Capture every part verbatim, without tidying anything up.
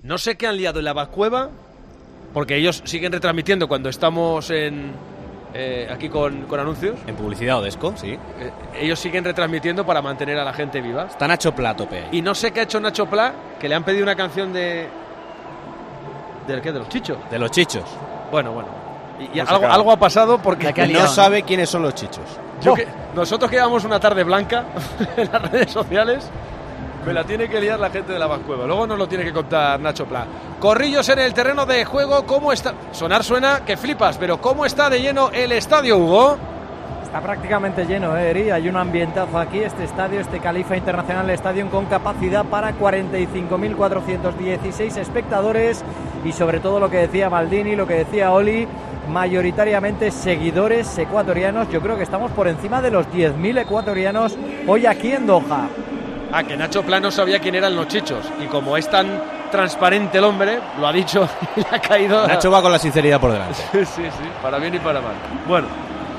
No sé qué han liado en la Bascueva, porque ellos siguen retransmitiendo cuando estamos en eh, aquí con, con anuncios. En publicidad o desco, sí. Eh, ellos siguen retransmitiendo para mantener a la gente viva. Está Nacho Pla a tope ahí. Y no sé qué ha hecho Nacho Pla, que le han pedido una canción de... ¿De qué? ¿De los Chichos? De los Chichos. Bueno, bueno. Y, y Pues algo, algo ha pasado porque no sabe quiénes son los Chichos. Yo que, nosotros que llevamos una tarde blanca en las redes sociales, me la tiene que liar la gente de la Bascueva. Luego nos lo tiene que contar Nacho Pla. Corrillos en el terreno de juego. ¿Cómo está? Sonar suena que flipas, pero ¿cómo está de lleno el estadio, Hugo? Está prácticamente lleno, ¿eh, Eri? Hay un ambientazo aquí. Este estadio, este Califa International Stadium, con capacidad para cuarenta y cinco mil cuatrocientos dieciséis espectadores. Y sobre todo lo que decía Maldini, lo que decía Oli, mayoritariamente seguidores ecuatorianos. Yo creo que estamos por encima de los diez mil ecuatorianos hoy aquí en Doha. Ah, que Nacho Pla no sabía quién eran los Chichos. Y como es tan transparente el hombre, lo ha dicho y le ha caído... Nacho va con la sinceridad por delante. Sí, sí, sí, para bien y para mal. Bueno,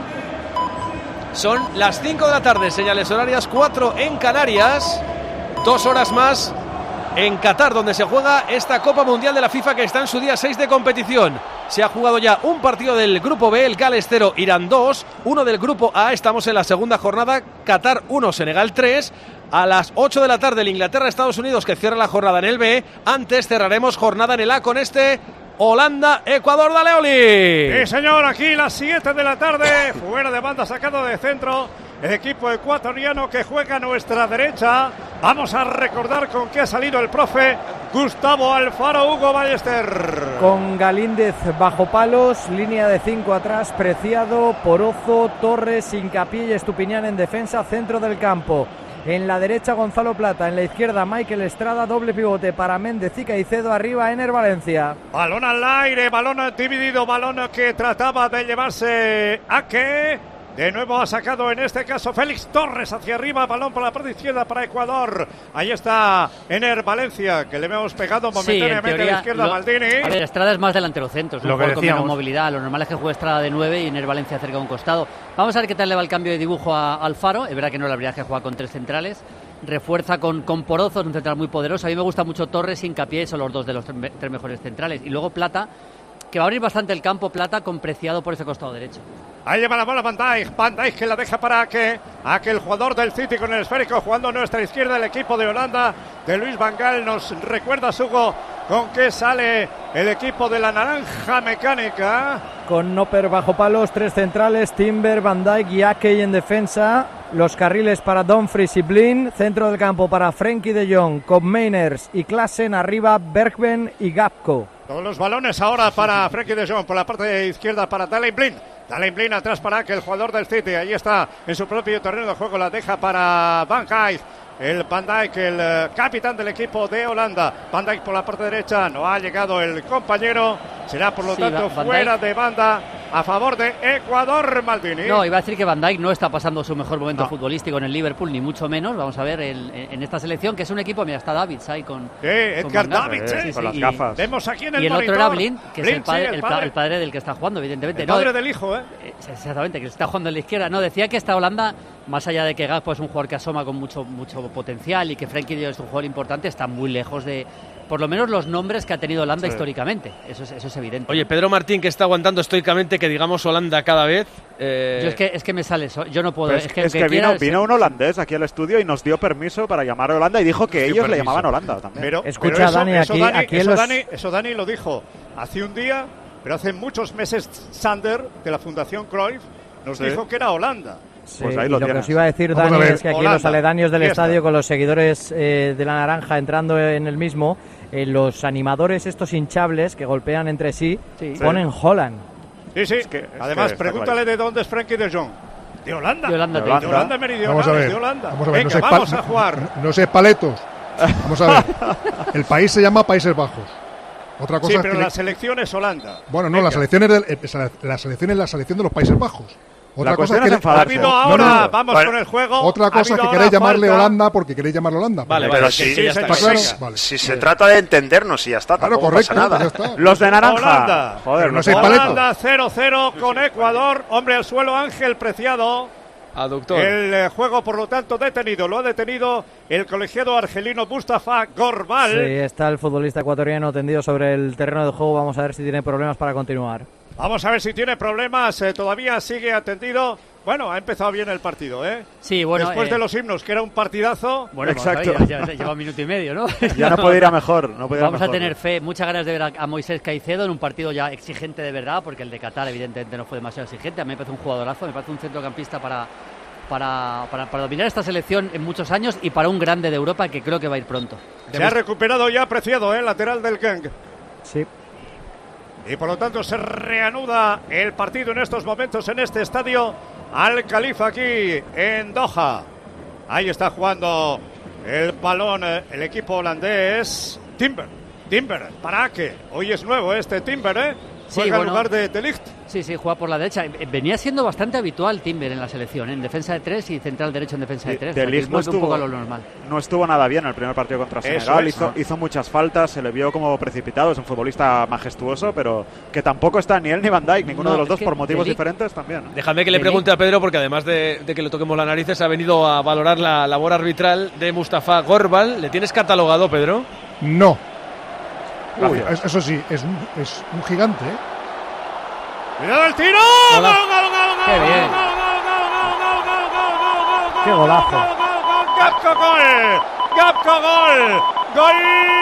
son las cinco de la tarde, señales horarias, cuatro en Canarias, dos horas más en Qatar, donde se juega esta Copa Mundial de la FIFA, que está en su día seis de competición. Se ha jugado ya un partido del Grupo B, el Gales cero, Irán dos, uno del Grupo A, estamos en la segunda jornada, Qatar uno, Senegal tres. A las ocho de la tarde el Inglaterra-Estados Unidos, que cierra la jornada en el B. Antes cerraremos jornada en el A con este Holanda-Ecuador. Dale, Oli. Sí, señor, aquí las siete de la tarde, fuera de banda, sacado de centro, el equipo ecuatoriano que juega a nuestra derecha. Vamos a recordar con qué ha salido el profe Gustavo Alfaro. Hugo Ballester. Con Galíndez bajo palos, línea de cinco atrás, Preciado, Porozo, Torres, Hincapié y Estupiñán en defensa, centro del campo. En la derecha Gonzalo Plata, en la izquierda Michael Estrada, doble pivote para Méndez y Caicedo, arriba Ener Valencia. Balón al aire, balón dividido, balón que trataba de llevarse a que... De nuevo ha sacado en este caso Félix Torres hacia arriba, balón por la parte izquierda para Ecuador. Ahí está Ener Valencia, que le hemos pegado momentáneamente, sí, teoría, a la izquierda lo, Maldini. A ver, Estrada es más delantero centro, es un lo jugador con menos movilidad. Lo normal es que juegue Estrada de nueve y Ener Valencia cerca de un costado. Vamos a ver qué tal le va el cambio de dibujo a Alfaro. Es verdad que no es la verdad que juega con tres centrales. Refuerza con, con Porozo, un central muy poderoso. A mí me gusta mucho Torres y Hincapié, son los dos de los tres, tres mejores centrales. Y luego Plata, que va a abrir bastante el campo, Plata con Preciado por ese costado derecho. Ahí lleva la bola Van Dijk, Van Dijk que la deja para que aquel jugador del City con el esférico jugando a nuestra izquierda, el equipo de Holanda de Luis Van Gaal. Nos recuerda, Hugo, con qué sale el equipo de la naranja mecánica. Con Noper bajo palos, tres centrales, Timber, Van Dijk y Ake en defensa. Los carriles para Dumfries y Blin, centro del campo para Frenkie de Jong, Koopmeiners y Klaassen, arriba Bergwijn y Gakpo. Todos los balones ahora para Frenkie de Jong, por la parte izquierda para Daley Blind. Daley Blind atrás para que el jugador del City, ahí está en su propio terreno de juego, la deja para Van Dijk. El Van Dijk, el uh, capitán del equipo de Holanda. Van Dijk por la parte derecha, no ha llegado el compañero, será por lo sí, tanto Van fuera Dijk de banda a favor de Ecuador, Maldini. No, iba a decir que Van Dijk no está pasando su mejor momento no. futbolístico en el Liverpool, ni mucho menos. Vamos a ver el, en esta selección, que es un equipo, mira, está Davids ahí con... Sí, Edgar Davids, eh, sí, con sí, las y, gafas. Vemos aquí en el Y el monitor, otro era Blind, que Blind, es el padre, sí, el, el, padre. el padre del que está jugando, evidentemente. El no, padre del hijo, ¿eh? Exactamente, que está jugando en la izquierda. No, decía que esta Holanda, más allá de que Gakpo es un jugador que asoma con mucho, mucho potencial y que Frenkie de Jong es un jugador importante, está muy lejos de... por lo menos los nombres que ha tenido Holanda sí. históricamente, eso es, eso es evidente. Oye, Pedro Martín, que está aguantando estoicamente que digamos Holanda cada vez. Eh... Yo es que es que me sale eso, yo no puedo. Pues es que, es que vino, quieras, vino un holandés aquí al estudio y nos dio permiso para llamar a Holanda y dijo que ellos permiso. le llamaban Holanda también. Pero, Escucha, pero eso, Dani, eso, aquí, Dani, aquí eso, los... Dani, eso Dani lo dijo hace un día, pero hace muchos meses Sander, de la Fundación Cruyff, nos sí. dijo que era Holanda. Sí, pues ahí lo, lo que os iba a decir, Dani, a es que aquí Holanda, los aledaños del estadio, con los seguidores eh, de la naranja entrando en el mismo, eh, los animadores estos hinchables que golpean entre sí, sí. ponen Holland. Sí, sí, es que, es además que pregúntale de dónde es Frenkie de Jong. De Holanda. De Holanda, de Holanda, de Holanda meridional, vamos a ver, de Holanda. Vamos a ver, Venga, no vamos pal- a jugar. No, no sé paletos. Vamos a ver. El país se llama Países Bajos. Otra cosa sí, pero es que la le... selección es Holanda. Bueno, no, Venga. la selección es, del, eh, la selección es la selección de los Países Bajos. Otra la cosa es que que ha habido ahora, no, no, vamos bueno, con el juego. Otra cosa es que queréis llamarle falta. Holanda porque queréis llamarle Holanda. Vale, vale, pero si, sí, está claro, vale. si se trata de entendernos y ya está, claro, tampoco correcto, pasa nada. Ya está. Los de naranja. Holanda. Joder, no sé Holanda cero cero con Ecuador. Hombre al suelo, Ángel Preciado. Aductor. El eh, juego, por lo tanto, detenido. Lo ha detenido el colegiado argelino Mustafa Gorbal. Sí, está el futbolista ecuatoriano tendido sobre el terreno de juego. Vamos a ver si tiene problemas para continuar. Vamos a ver si tiene problemas. Eh, todavía sigue atendido. Bueno, ha empezado bien el partido, ¿eh? Sí, bueno. Después eh... de los himnos, que era un partidazo. Bueno, exacto. Vamos a ver, ya, ya lleva un minuto y medio, ¿no? Ya no puede ir a mejor. No puede ir Vamos a, mejor, a tener ¿no? fe, muchas ganas de ver a, a Moisés Caicedo en un partido ya exigente de verdad, porque el de Qatar evidentemente no fue demasiado exigente. A mí me parece un jugadorazo, me parece un centrocampista para, para, para, para dominar esta selección en muchos años y para un grande de Europa que creo que va a ir pronto. Se ha recuperado ya Preciado, ¿eh? Lateral del Genk. Sí. Y por lo tanto se reanuda el partido en estos momentos en este estadio Al Khalifa aquí en Doha. Ahí está jugando el balón el equipo holandés. Timber, Timber, para Ake. Hoy es nuevo este Timber, ¿eh? Sí, Juega bueno, en lugar de De Ligt. Sí, sí, juega por la derecha. Venía siendo bastante habitual Timber en la selección, ¿eh? En defensa de tres y central derecho en defensa de tres. De Ligt no, un poco a lo normal. no estuvo nada bien en el primer partido contra Senegal. es, hizo, ¿no? hizo muchas faltas, se le vio como precipitado. Es un futbolista majestuoso, pero que tampoco está ni él ni Van Dijk, ninguno No, de los es dos, que por motivos De Ligt- diferentes también. Déjame que le De pregunte a Pedro, porque además de, de que le toquemos las narices, ha venido a valorar la labor arbitral de Mustafa Gorbal. ¿Le tienes catalogado, Pedro? No. Uy, Gracias. eso sí, es un, es un gigante, ¿eh? ¡Cuidado el tiro! ¡Gol, Golazo. gol, gol, gol! Qué bien. ¡Gol, gol, gol, gol, gol, gol, gol, gol, gol, Qué gol, golazo. gol, gol, gol! ¡Gapco gol! ¡Gapco gol! ¡Gol!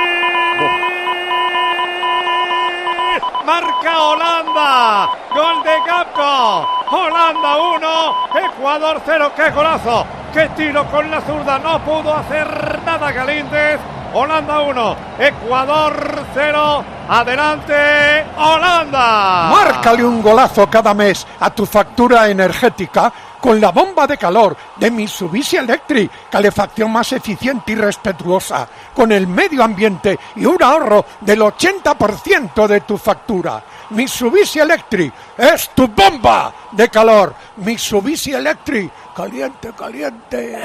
¡Marca Holanda! ¡Gol de Gapco! ¡Holanda uno! ¡Ecuador cero! ¡Qué golazo! ¡Qué tiro con la zurda! No pudo hacer nada Galíndez. Holanda uno, Ecuador cero, adelante Holanda. Márcale un golazo cada mes a tu factura energética con la bomba de calor de Mitsubishi Electric, calefacción más eficiente y respetuosa con el medio ambiente y un ahorro del ochenta por ciento de tu factura. Mitsubishi Electric es tu bomba de calor. Mitsubishi Electric, caliente, caliente.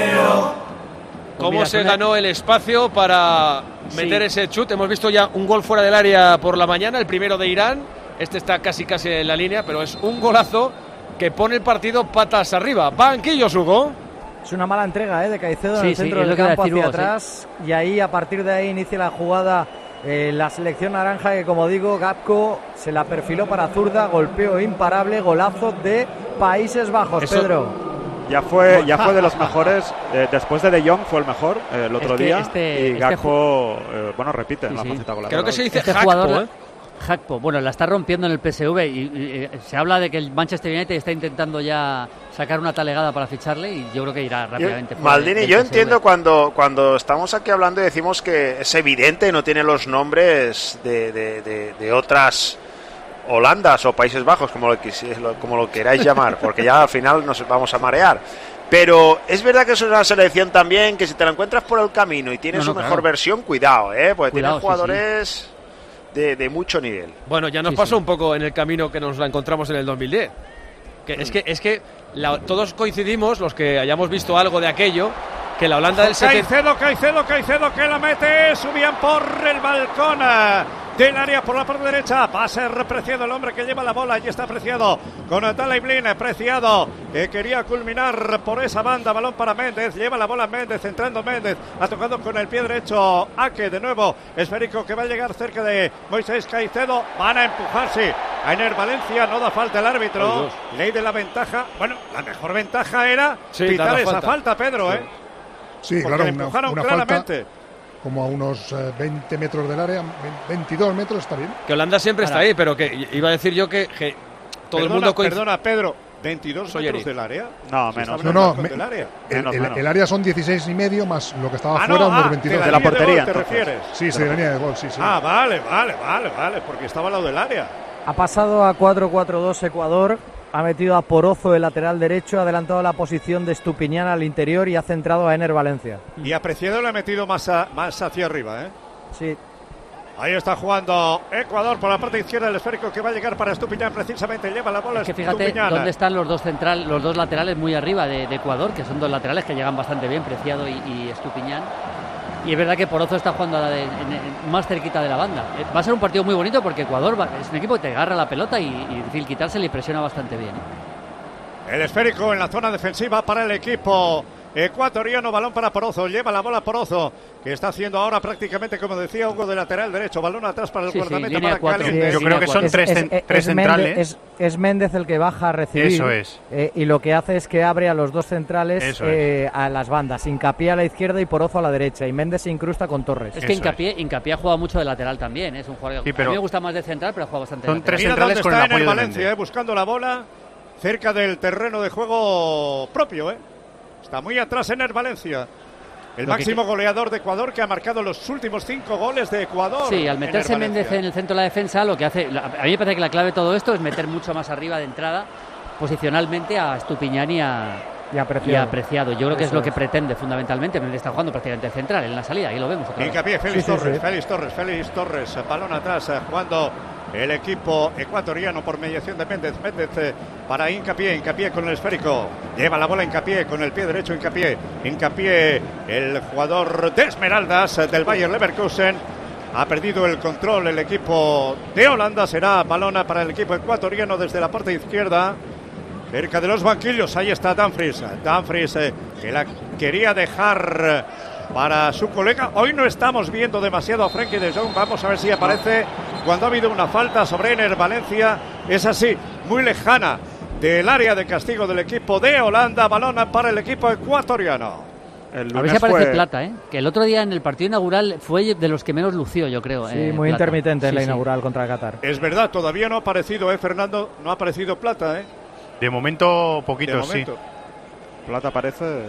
¿Cómo mira, se con el- ganó el espacio para meter Sí. ese chut? Hemos visto ya un gol fuera del área por la mañana, el primero de Irán. Este está casi casi en la línea, pero es un golazo que pone el partido patas arriba. Banquillos, Hugo. Es una mala entrega, ¿eh? De Caicedo en Sí, el sí, centro es del lo que iba a campo decir hacia Hugo, sí. atrás. Y ahí, a partir de ahí, inicia la jugada eh, la selección naranja, que como digo, Gapco se la perfiló para zurda, golpeo imparable, golazo de Países Bajos. Eso- Pedro. Ya fue, ya fue de los mejores. Eh, después de De Jong fue el mejor eh, el otro Es que día. este- y este Gakpo, eh, bueno, repite en Sí, la sí. faceta goleadora. Creo que se dice Este Hakpo, jugador, ¿eh? Hakpo, bueno, la está rompiendo en el P S V y, y, eh, se habla de que el Manchester United está intentando ya sacar una talegada para ficharle y yo creo que irá rápidamente. Yo- fuera Maldini, del yo P S V. entiendo cuando, cuando estamos aquí hablando y decimos que es evidente y no tiene los nombres de, de, de, de otras Holandas o Países Bajos, como lo, quisi- lo- como lo queráis llamar, porque ya al final nos vamos a marear. Pero es verdad que es una selección también que si te la encuentras por el camino y tienes No, no, su mejor claro. versión, cuidado, ¿eh? Porque Cuidado, tiene jugadores De, de mucho nivel. Bueno, ya nos Sí, pasó sí. un poco en el camino que nos la encontramos en el dos mil diez. Que es que, es que la- todos coincidimos, los que hayamos visto algo de aquello, que la Holanda del setenta... Caicedo, Caicedo, Caicedo que la mete, subían por el balcón eh, del área por la parte derecha, pase Preciado, el hombre que lleva la bola, allí está Preciado, con Daley Blind, Preciado, que quería culminar por esa banda, balón para Méndez, lleva la bola Méndez, entrando Méndez, ha tocado con el pie derecho, Ake de nuevo, esférico que va a llegar cerca de Moisés Caicedo, van a empujarse a Ener Valencia, no da falta el árbitro, ley de la ventaja, bueno, la mejor ventaja era Sí, pitar dar la esa falta. falta, Pedro, Sí. ¿eh? Sí, Porque claro, le una, empujaron una falta claramente. como a unos eh, veinte metros del área, veintidós metros está bien. Que Holanda siempre está Ahora- ahí, pero que iba a decir yo que, que todo Perdona, el mundo coincide. Perdona, Pedro, veintidós Soy metros Eric. del área. No, Si menos. está No, en no, el marco me- del área. El, Menos, el- menos. el área son dieciséis y medio más lo que estaba Ah, fuera, no, unos ah, veintidós. de De la línea portería, gol, ¿te entonces. refieres? Sí, sí, de la línea de gol, sí, sí. Ah, vale, vale, vale, vale, porque estaba al lado del área. Ha pasado a cuatro cuatro dos Ecuador, ha metido a Porozo el lateral derecho, ha adelantado la posición de Estupiñán al interior y ha centrado a Ener Valencia. Y Apreciado le ha metido más, a- más hacia arriba, ¿eh? Sí, Ahí está jugando Ecuador por la parte izquierda del esférico que va a llegar para Estupiñán, precisamente lleva la bola Es que fíjate Estupiñán. dónde están los dos central, los dos laterales muy arriba de, de Ecuador, que son dos laterales que llegan bastante bien, Preciado y, y Estupiñán. Y es verdad que Porozo está jugando a la de- en- en- más cerquita de la banda. Eh, Va a ser un partido muy bonito porque Ecuador va- es un equipo que te agarra la pelota y, y es decir, quitársela y presiona bastante bien. ¿eh? El esférico en la zona defensiva para el equipo ecuatoriano. Balón para Porozo. Lleva la bola Porozo, que está haciendo ahora prácticamente, como decía Hugo, de lateral derecho. Balón atrás para el Sí, sí, guardameta línea para cuatro. Caliente. Sí, Yo creo que son Es- tres, es- cen- es- tres es centrales. Méndez, es, es Méndez el que baja a recibir. Eso es. eh, y lo que hace es que abre a los dos centrales Eso eh, a las bandas. Hincapié a la izquierda y Porozo a la derecha. Y Méndez se incrusta con Torres. Es que Eso Hincapié, Hincapié ha jugado mucho de lateral también, ¿eh? Es un jugador que Sí, pero a mí me gusta más de central, pero ha jugado bastante son de lateral. tres Mira centrales dónde con está el en el apoyo de Valencia, Méndez. eh, buscando la bola cerca del terreno de juego propio. Eh. Está muy atrás en el Valencia. El Lo que máximo goleador de Ecuador, que ha marcado los últimos cinco goles de Ecuador. Sí, al en meterse el Méndez Valencia. en el centro de la defensa, lo que hace, a mí me parece que la clave de todo esto es meter mucho más arriba de entrada, posicionalmente, a Estupiñán y a, Y y apreciado. a Preciado. Yo creo que es Eso lo que es. pretende fundamentalmente. Méndez está jugando prácticamente central en la salida, ahí lo vemos otra vez. Hincapié, Félix Sí, sí, Torres, sí. Félix Torres, Félix Torres, balón atrás, eh, jugando el equipo ecuatoriano por mediación de Méndez, Méndez eh, para Hincapié, Hincapié con el esférico, lleva la bola Hincapié con el pie derecho, Hincapié, Hincapié, el jugador de Esmeraldas eh, del Bayer Leverkusen, ha perdido el control el equipo de Holanda, será balón para el equipo ecuatoriano desde la parte izquierda. Cerca de los banquillos, ahí está Dumfries. Dumfries eh, que la quería dejar eh, para su colega. Hoy no estamos viendo demasiado a Frenkie de Jong. Vamos a ver si aparece cuando ha habido una falta sobre Ener Valencia. Es así, muy lejana del área de castigo del equipo de Holanda. Balón para el equipo ecuatoriano. El A ver lunes si aparece fue- Plata, ¿eh? Que el otro día en el partido inaugural fue de los que menos lució, yo creo. Sí, eh, muy Plata. intermitente en Sí, la sí. inaugural contra Qatar. Es verdad, todavía no ha aparecido, ¿eh, Fernando? No ha aparecido Plata, ¿eh? De momento, De poquitos, sí. momento. Plata parece.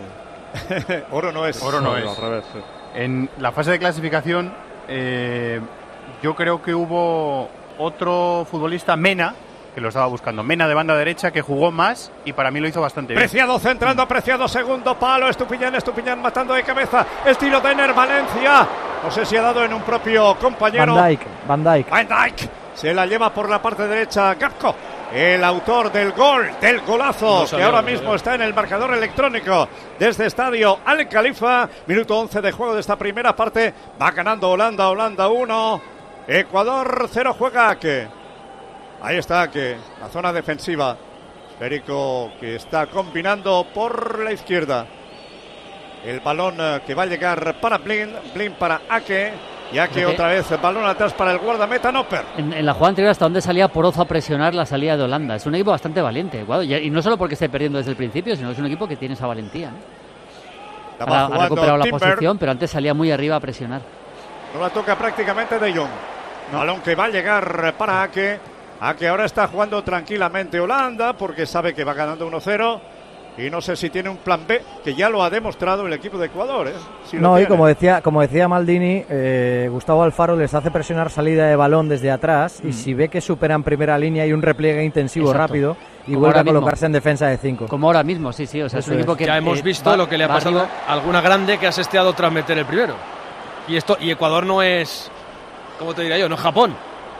Oro no es. Oro no al es. revés, sí. En la fase de clasificación, eh, yo creo que hubo otro futbolista, Mena, que lo estaba buscando. Mena de banda derecha, que jugó más y para mí lo hizo bastante bien. Preciado centrando, Preciado segundo palo, Estupiñán, Estupiñán matando de cabeza, estilo de Ener Valencia. No sé si ha dado en un propio compañero. Van Dijk, Van Dijk. Van Dijk se la lleva por la parte derecha Gapco, el autor del gol, del golazo, No salió, que ahora no mismo salió. está en el marcador electrónico desde Estadio Al Khalifa. Minuto once de juego de esta primera parte. Va ganando Holanda, Holanda uno, Ecuador cero, juega Ake. Ahí está Ake, la zona defensiva. Esférico que está combinando por la izquierda. El balón eh, que va a llegar para Blin, Blin para Ake. Y Ake Creo que- otra vez, balón atrás para el guardameta Noper. En, en la jugada anterior, hasta donde salía Porozo a presionar la salida de Holanda. Es un equipo bastante valiente, Ecuador. Y, y no solo porque esté perdiendo desde el principio, sino que es un equipo que tiene esa valentía, ¿no? La Ahora va ha jugando recuperado la Timber. posición, pero antes salía muy arriba a presionar. No la toca prácticamente De Jong. Balón que va a llegar para Ake. Ake ahora está jugando tranquilamente Holanda porque sabe que va ganando uno cero. Y no sé si tiene un plan B, que ya lo ha demostrado el equipo de Ecuador. ¿eh? Si lo No, y tiene. como decía, como decía Maldini, eh, Gustavo Alfaro les hace presionar salida de balón desde atrás y si ve que superan primera línea y un repliegue intensivo Exacto. rápido y Como vuelve a ahora mismo. colocarse en defensa de cinco. Como ahora mismo, sí, sí. O sea, es Eso un equipo es. que Ya hemos eh, visto va- lo que le ha va pasado arriba. a alguna grande que ha sesteado tras meter el primero. Y esto y Ecuador no es, ¿cómo te diría yo? No es Japón.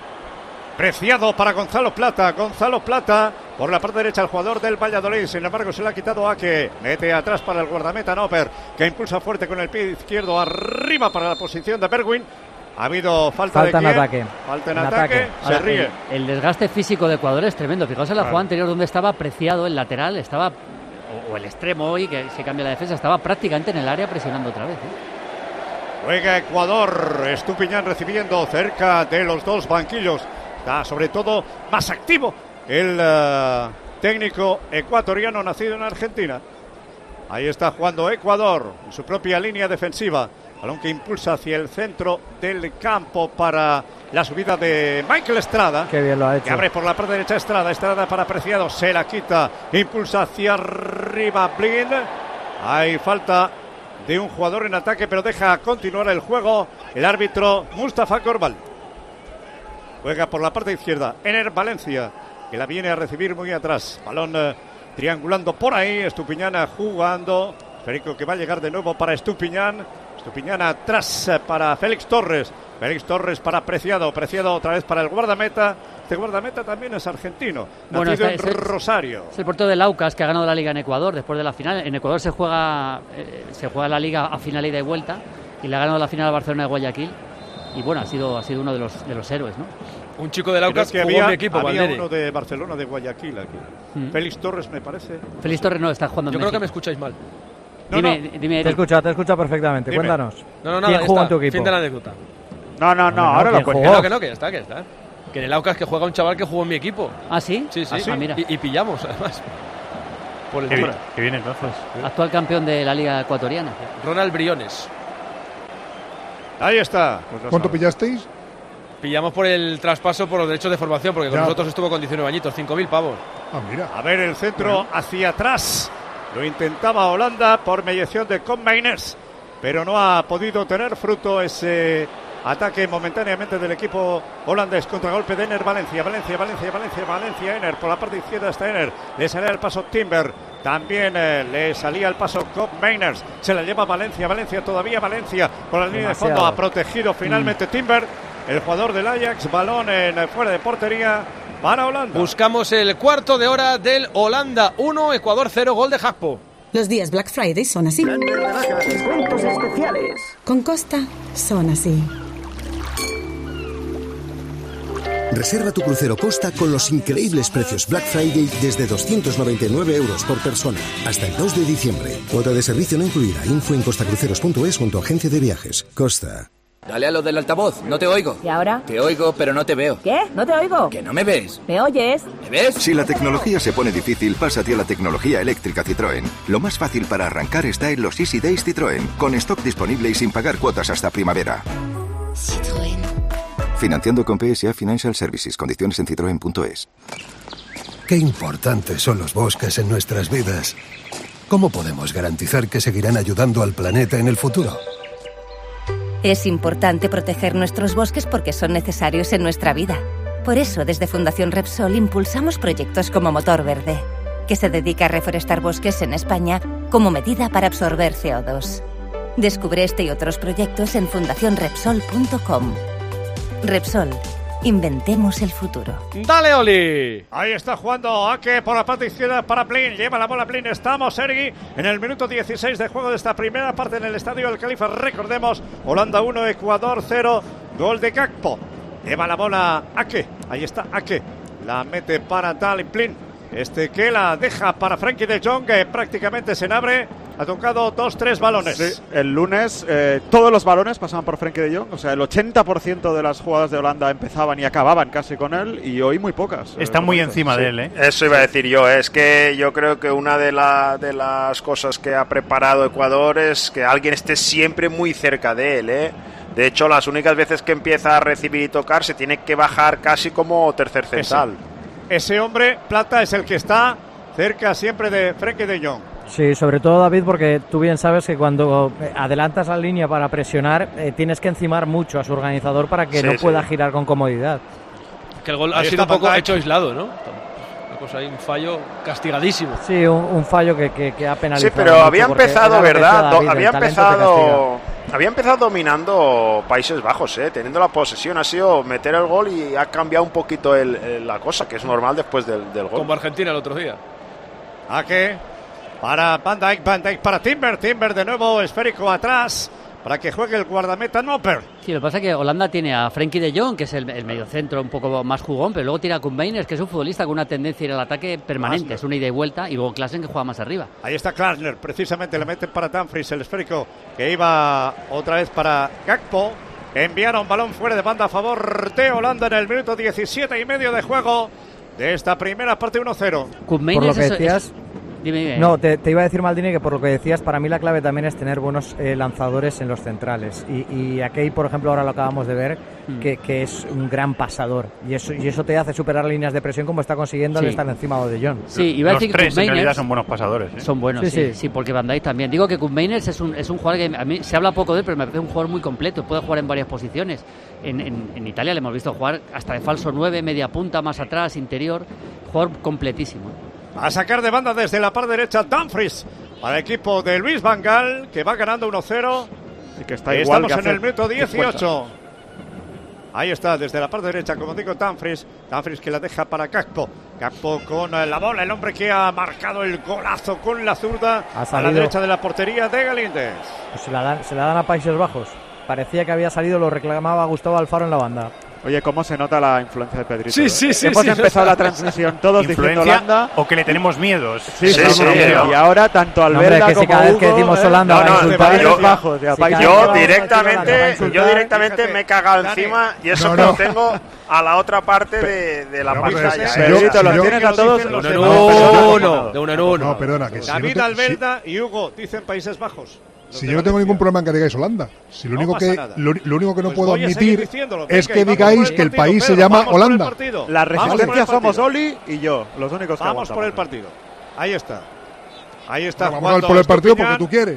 Preciado para Gonzalo Plata. Gonzalo Plata por la parte derecha, el jugador del Valladolid. Sin embargo, se le ha quitado a que mete atrás para el guardameta Noper, que impulsa fuerte con el pie izquierdo arriba para la posición de Bergwijn. Ha habido falta, Falta de en quién? ataque. Falta en, En ataque. ataque. Se Ahora, ríe. El, el desgaste físico de Ecuador es tremendo. Fijaos en la Claro. jugada anterior donde estaba Preciado, el lateral, estaba, o, o el extremo hoy, que se cambia la defensa, estaba prácticamente en el área presionando otra vez. ¿eh? Juega Ecuador. Estupiñán recibiendo cerca de los dos banquillos. Está sobre todo más activo el uh, técnico ecuatoriano nacido en Argentina. Ahí está jugando Ecuador en su propia línea defensiva. Balón que impulsa hacia el centro del campo para la subida de Michael Estrada. Qué bien lo ha Que hecho. abre por la parte derecha Estrada. Estrada para Preciado. Se la quita. Impulsa hacia arriba Blin. Hay falta de un jugador en ataque, pero deja continuar el juego el árbitro Mustafa Corbal. Juega por la parte izquierda Ener Valencia, que la viene a recibir muy atrás. Balón eh, triangulando por ahí. Estupiñán jugando. Federico que va a llegar de nuevo para Estupiñán. Estupiñán atrás eh, para Félix Torres. Félix Torres para Preciado. Preciado otra vez para el guardameta. Este guardameta también es argentino. Bueno, Nacido este- en este- Rosario. Es el portero del Aucas que ha ganado la Liga en Ecuador después de la final. En Ecuador se juega eh, se juega la Liga a final ida y vuelta y le ha ganado la final al Barcelona de Guayaquil. y bueno, ha sido, ha sido uno de los, de los héroes, ¿no? Un chico del Aucas que jugó había, en mi equipo, había Valderi. uno de Barcelona, de Guayaquil aquí. Mm. Félix Torres, me parece. Félix Torres no, está jugando en Yo creo que me México. escucháis mal. No, dime, no. dime, Te Eric. escucha, te escucha perfectamente. Dime. Cuéntanos. No, no, nada, ¿Quién ya jugó en está. tu equipo? Fin de la anécdota. No, no, no, no, ahora ¿quién lo cuento. Que jugó? no, que no, que ya está, que ya está. Que en el Aucas que juega un chaval que jugó en mi equipo. ¿Ah, sí? Sí, sí. Ah, sí? Ah, mira. Y, y pillamos, además. Por el Qué bien, Dura. qué bien entonces. Actual campeón de la Liga Ecuatoriana. Ronald Briones. Ahí está. Pues ¿Cuánto pillasteis? Pillamos por el traspaso por los derechos de formación, porque con Ya. nosotros estuvo con diecinueve añitos, cinco mil pavos. Ah, mira. A ver el centro hacia atrás. Lo intentaba Holanda por mediación de Koopmeiners, pero no ha podido tener fruto ese ataque momentáneamente del equipo holandés. Contragolpe de Ener Valencia, Valencia, Valencia, Valencia, Valencia, Ener. Por la parte izquierda está Ener. Le salía el paso Timber. También eh, le salía el paso Koopmeiners. Se la lleva Valencia, Valencia, todavía Valencia. Por la línea de fondo Demasiado. ha protegido finalmente Timber. El jugador del Ajax, balón en fuera de portería para Holanda. Buscamos el cuarto de hora del Holanda uno, Ecuador cero, gol de Gakpo. Los días Black Friday son así. Descuentos especiales. Con Costa son así. Reserva tu crucero Costa con los increíbles precios Black Friday desde doscientos noventa y nueve euros por persona hasta el dos de diciembre. Cuota de servicio no incluida. Info en costacruceros punto es o en tu agencia de viajes. Costa. Dale a lo del altavoz, no te oigo. ¿Y ahora? Te oigo, pero no te veo. ¿Qué? ¿No te oigo? ¿Que no me ves? ¿Me oyes? ¿Me ves? Si la tecnología se pone difícil, pásate a la tecnología eléctrica Citroën. Lo más fácil para arrancar está en los Easy Days Citroën, con stock disponible y sin pagar cuotas hasta primavera. Citroën. Financiando con P S A Financial Services. Condiciones en citroen punto es. Qué importantes son los bosques en nuestras vidas. ¿Cómo podemos garantizar que seguirán ayudando al planeta en el futuro? Es importante proteger nuestros bosques porque son necesarios en nuestra vida. Por eso, desde Fundación Repsol impulsamos proyectos como Motor Verde, que se dedica a reforestar bosques en España como medida para absorber C O dos. Descubre este y otros proyectos en fundación repsol punto com. Repsol, inventemos el futuro. ¡Dale, Oli! Ahí está jugando Ake por la parte izquierda para Blin. Lleva la bola Blin. Estamos, Sergi, en el minuto dieciséis de juego de esta primera parte en el estadio del Califa. Recordemos, Holanda uno, Ecuador cero. Gol de Gakpo. Lleva la bola Ake. Ahí está Ake. La mete para Daley Blin. Este que la deja para Frenkie de Jong, que prácticamente se abre. Ha tocado dos, tres balones. Sí, el lunes eh, todos los balones pasaban por Frenkie de Jong. O sea, el ochenta por ciento de las jugadas de Holanda empezaban y acababan casi con él. Y hoy muy pocas. Está eh, muy dices. encima Sí. de él, ¿eh? Eso iba a decir yo, es que yo creo que una de, la, de las cosas que ha preparado Ecuador es que alguien esté siempre muy cerca de él, ¿eh? De hecho, las únicas veces que empieza a recibir y tocar se tiene que bajar casi como tercer central. Ese, ese hombre, Plata, es el que está cerca siempre de Frenkie de Jong. Sí, sobre todo, David, porque tú bien sabes que cuando adelantas la línea para presionar, eh, tienes que encimar mucho a su organizador para que Sí, no sí. pueda girar con comodidad. Que el gol Ahí ha sido un está poco Van Dijk. hecho aislado, ¿no? Una cosa ahí, un fallo castigadísimo. Sí, un, un fallo que, que, que ha penalizado. Sí, pero mucho había porque empezado, era lo que decía ¿verdad? Do- David, el había talento te empezado había empezado dominando Países Bajos, ¿eh? Teniendo la posesión. Ha sido meter el gol y ha cambiado un poquito el, el- la cosa, que es normal después del, del gol. Como Argentina el otro día. Ake para Van Dijk, Van Dijk para Timber, Timber de nuevo esférico atrás para que juegue el guardameta Noper. Sí, lo que pasa es que Holanda tiene a Frenkie de Jong, que es el, el mediocentro un poco más jugón, pero luego tiene a Koopmeiners, que es un futbolista con una tendencia a ir al ataque permanente, Klasner. es una ida y vuelta, y luego Klaassen, que juega más arriba. Ahí está Klasner, precisamente le meten para Dumfries el esférico que iba otra vez para Gakpo. Enviaron balón fuera de banda a favor de Holanda en el minuto diecisiete y medio de juego de esta primera parte uno cero. Por lo que decías, Dime, dime. no, te, te iba a decir, Maldini, que por lo que decías, para mí la clave también es tener buenos eh, lanzadores en los centrales. Y, y aquí, por ejemplo, ahora lo acabamos de ver, Mm. que, que es un gran pasador. Y eso, y eso te hace superar líneas de presión como está consiguiendo Sí. al estar encima de John. Sí, iba a Los decir que tres en Koopmeiners realidad son buenos pasadores, ¿eh? son buenos, Sí, sí, sí. sí, porque Van Dijk también. Digo que Koopmeiners es un, es un jugador que a mí se habla poco de él, pero me parece un jugador muy completo, puede jugar en varias posiciones. En, en, en Italia le hemos visto jugar hasta de falso nueve, media punta, más atrás, interior, jugador completísimo. A sacar de banda desde la parte derecha Dumfries para el equipo de Luis Van Gaal, que va ganando uno cero. Y que está igual Estamos que en hace el minuto cincuenta. dieciocho. Ahí está, desde la parte derecha, como digo, Dumfries. Dumfries que la deja para Gakpo. Gakpo con eh, la bola, el hombre que ha marcado el golazo con la zurda Ha a la salido. derecha de la portería de Galíndez. Pues se, la dan, se la dan a Países Bajos. Parecía que había salido, lo reclamaba Gustavo Alfaro en la banda. Oye, ¿cómo se nota la influencia de Pedrito? Sí, sí, sí. Hemos sí, empezado sí. la transmisión todos diciendo Holanda. O que le tenemos miedos. Sí, sí, sí, sí, no. Y ahora tanto Alberta no, hombre, que si como cada Hugo, vez que decimos eh, Holanda, no, va a no, insultar. Países yo- Bajos, ya, si Países cada vez Yo que va a directamente, insultar, va a insultar. yo directamente Fíjate, me he cagado Dani. encima y eso No, que no. lo tengo a la otra parte de, de la Pero, hombre, pantalla. si ¿eh? yo- Pedrito, si los yo- tienes a todos. De los uno en demás. uno. De uno en uno. No, perdona, que si yo no David te- si- Albelda y Hugo dicen Países Bajos. Los Si de yo no tengo Valencia. ningún problema en que digáis Holanda. Si lo No único pasa que nada. lo, lo único que no Pues puedo voy a seguir admitir diciéndolo. es Venga, que y vamos digáis por el que el partido, país se Pedro, llama vamos por el Holanda. partido. La Vamos por el resistencia somos partido. Oli y yo, los únicos que Vamos por el aguantamos. partido. Ahí está. Ahí está. Pero vamos jugando por el partido porque Estupiñán. tú quieres.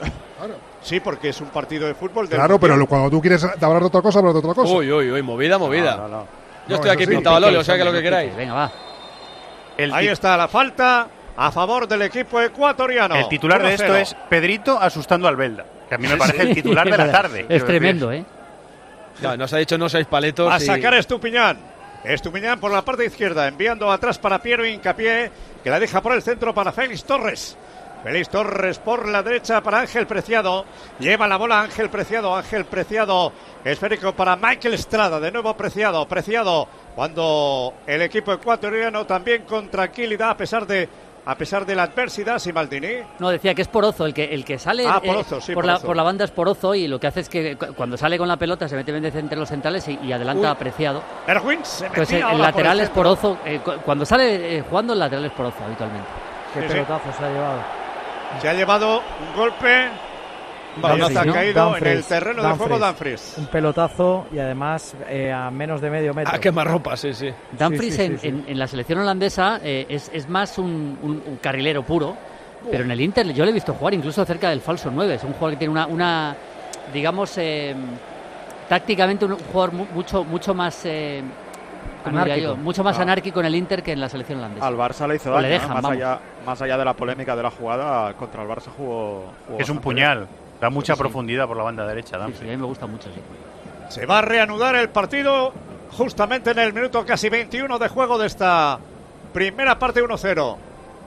Sí, porque es un partido de fútbol. del Claro, pero Mundial. lo- cuando tú quieres hablar de otra cosa, hablas de otra cosa. Uy, uy, uy, movida, movida. No, no, no. Yo No, estoy eso aquí sí. pintado al No óleo, o sea que piques, lo que no queráis. piques. Venga, va. El, Ahí ti- está la falta a favor del equipo ecuatoriano. el titular de uno esto cero. es Pedrito asustando al Belda. Que a mí me parece el titular de la tarde. quiero Es decir. tremendo, ¿eh? No, nos ha dicho no seáis paletos. A y- sacar a Estupiñán. Estupiñán por la parte izquierda, enviando atrás para Piero Hincapié, que la deja por el centro para Félix Torres. Félix Torres por la derecha para Ángel Preciado. Lleva la bola Ángel Preciado. Ángel Preciado. Esférico para Michael Estrada. De nuevo Preciado. Preciado. Cuando el equipo ecuatoriano también con tranquilidad, a pesar de a pesar de la adversidad, si Maldini. No, decía que es Porozo, el que, el que sale Ah, eh, Porozo, sí, por, la, Porozo. por la banda es Porozo y lo que hace es que cu- cuando sale con la pelota se mete bien entre los centrales y, y adelanta Uy. apreciado. Erwin se Entonces metía el, ahora por lateral el es centro. Porozo, eh, cu- cuando sale eh, jugando el lateral es Porozo habitualmente. Qué Sí, sí. pelotazo se ha llevado. Se ha llevado un golpe. Ahí Dumfries, está ¿no? caído en el Dumfries, terreno de juego Dumfries. Un pelotazo y además eh, a menos de medio metro. Ah, quemarropa, sí, sí. Dumfries Sí, sí, en, sí, sí. en- en la selección holandesa eh, es, es más un, un- un carrilero puro, pero en el Inter yo le he visto jugar incluso cerca del falso nueve. Es un jugador que tiene una, una digamos, eh, tácticamente un jugador mu- mucho mucho más, eh, ¿cómo diría Anárquico. yo? Mucho más Ah. anárquico en el Inter que en la selección holandesa. Al Barça le hizo O daño, le ¿eh? dejan, más, vamos. allá, más allá de la polémica de la jugada, contra el Barça jugó, jugó Es un bastante puñal. Da mucha Sí, sí. profundidad por la banda derecha. Sí, Dumfries. sí, a mí me gusta mucho, sí. Se va a reanudar el partido justamente en el minuto casi veintiuno de juego de esta primera parte uno cero.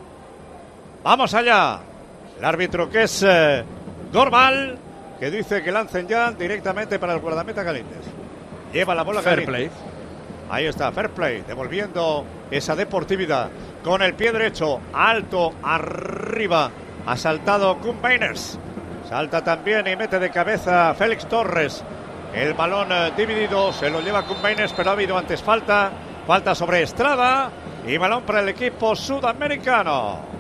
Vamos allá. El árbitro que es eh, Dorval, que dice que lancen ya directamente para el guardameta Galíndez. Lleva la bola Fair Galíndez. Ahí está, fair play, devolviendo esa deportividad con el pie derecho, alto, arriba, ha saltado Koen Beiners, salta también y mete de cabeza Félix Torres, el balón eh, dividido, se lo lleva Koen Beiners, pero ha habido antes falta, falta sobre Estrada y balón para el equipo sudamericano.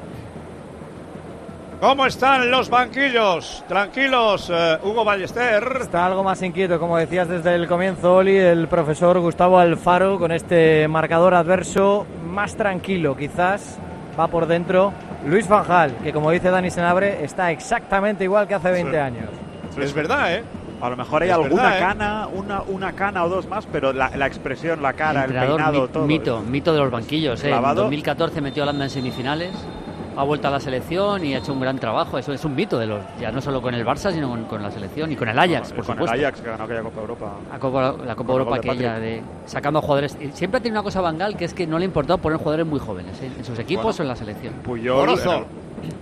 ¿Cómo están los banquillos? Tranquilos, eh, Hugo Ballester. Está algo más inquieto, como decías desde el comienzo, Oli, el profesor Gustavo Alfaro con este marcador adverso más tranquilo, quizás va por dentro Luis Van Gaal, que como dice Dani Senabre, está exactamente igual que hace veinte Sí. años. Es verdad, ¿eh? A lo mejor hay Es alguna verdad, ¿eh? cana, una, una cana o dos más, pero la, la expresión, la cara, el Entrenador peinado, mi- todo. mito, mito de los banquillos. Eh. En Clavado. dos mil catorce metió a Holanda en semifinales, ha vuelto a la selección y ha hecho un gran trabajo. Eso es un mito de los, ya no solo con el Barça, sino con, con la selección y con el Ajax, No, por con supuesto. el Ajax que ganó aquella Copa Europa. La Copa, la Copa Con el Europa gol de aquella Patrick. de sacando a jugadores. Y siempre ha tenido una cosa Van Gaal, que es que no le ha importado poner jugadores muy jóvenes ¿eh? en sus equipos Bueno. o en la selección. Puyol, Porozo. en el-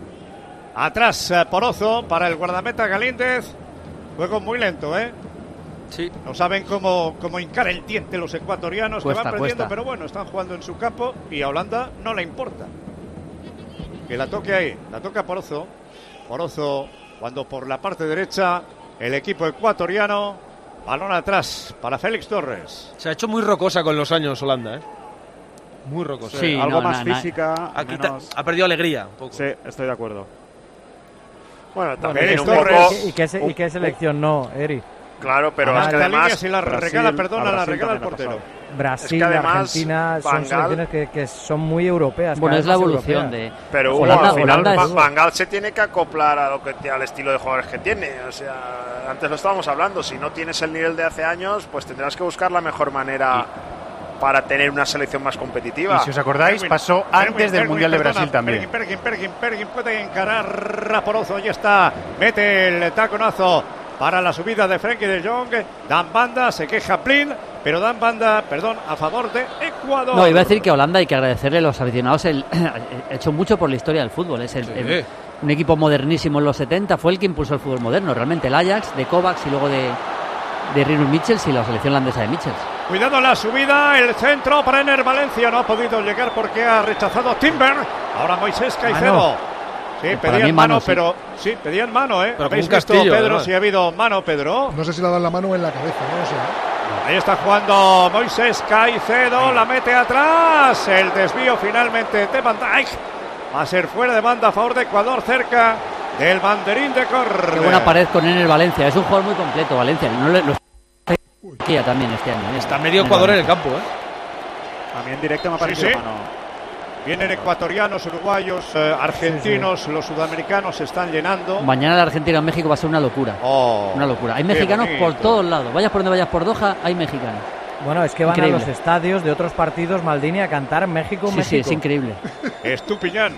Atrás eh, Porozo para el guardameta Galíndez. Juego muy lento, ¿eh? Sí. No saben cómo, cómo hincar el diente los ecuatorianos, Cuesta, que van perdiendo, cuesta. pero bueno, están jugando en su campo y a Holanda no le importa. Que la toque ahí, la toca Porozo. Porozo, cuando por la parte derecha el equipo ecuatoriano, balón atrás para Félix Torres. Se ha hecho muy rocosa con los años Holanda, ¿eh? Muy rocosa. Sí, algo no, más na- na- física, Ha, quita- menos... ha perdido alegría un poco. Sí, estoy de acuerdo. Bueno, Bueno, también Félix un Torres. poco. ¿Y qué, se- y qué selección no, Eri? Claro, pero Ah, es que esta línea, además. si la Brasil, regala, perdona, a la Brasil regala el también ha portero. pasado. Brasil, Es que además, Argentina, son Van Gaal- selecciones que, que son muy europeas. Bueno, cada es la vez más evolución europeas. de. Pero Hugo, Holanda, al final Holanda Va- es- Van Gaal se tiene que acoplar a lo que, al estilo de jugadores que tiene. O sea, antes lo estábamos hablando. Si no tienes el nivel de hace años, pues tendrás que buscar la mejor manera para tener una selección más competitiva. Y si os acordáis, Perwin, pasó Perwin, antes del Perwin, Mundial de perdona, Brasil también. Perkin, Perkin, Perkin puede encarar a Porozo, ya está, mete el taconazo para la subida de Frenkie de Jong, dan banda, se queja Plin, pero dan banda, perdón, a favor de Ecuador. No, iba a decir que a Holanda hay que agradecerle a los aficionados. El, ha hecho mucho por la historia del fútbol. Es el, Sí. el- un equipo modernísimo en los setenta, fue el que impulsó el fútbol moderno, realmente el Ajax, de Kovacs y luego de, de Rinus Michels y la selección holandesa de Michels. Cuidado la subida, el centro para Ener Valencia, no ha podido llegar porque ha rechazado Timber. Ahora Moisés Caicedo. Mano. Sí, Para pedían mí mano, mano, sí. pero sí, pedían mano, ¿eh? Pero ¿Habéis con un visto, castillo, Pedro, además. si ha habido mano, Pedro? No sé si le dan la mano en la cabeza, no lo sé. Ahí está jugando Moisés Caicedo, la mete atrás. El desvío finalmente de Van Dijk. Va a ser fuera de banda a favor de Ecuador, cerca del banderín de córner. Qué buena pared con Ener Valencia, es un jugador muy completo, Valencia. No le, lo Turquía también este año. ¿eh? Está medio Ecuador en el campo, ¿eh? A mí en directo me ha Sí, parecido sí. mano. Vienen ecuatorianos, uruguayos, eh, argentinos, Sí, sí. los sudamericanos se están llenando. Mañana la Argentina en México va a ser una locura. Oh, una locura. Hay qué mexicanos bonito. por todos lados. Vayas por donde vayas por Doha, hay mexicanos. Bueno, es que van Increíble. a los estadios de otros partidos, Maldini, a cantar México, Sí, México. sí, es increíble. Estupiñán.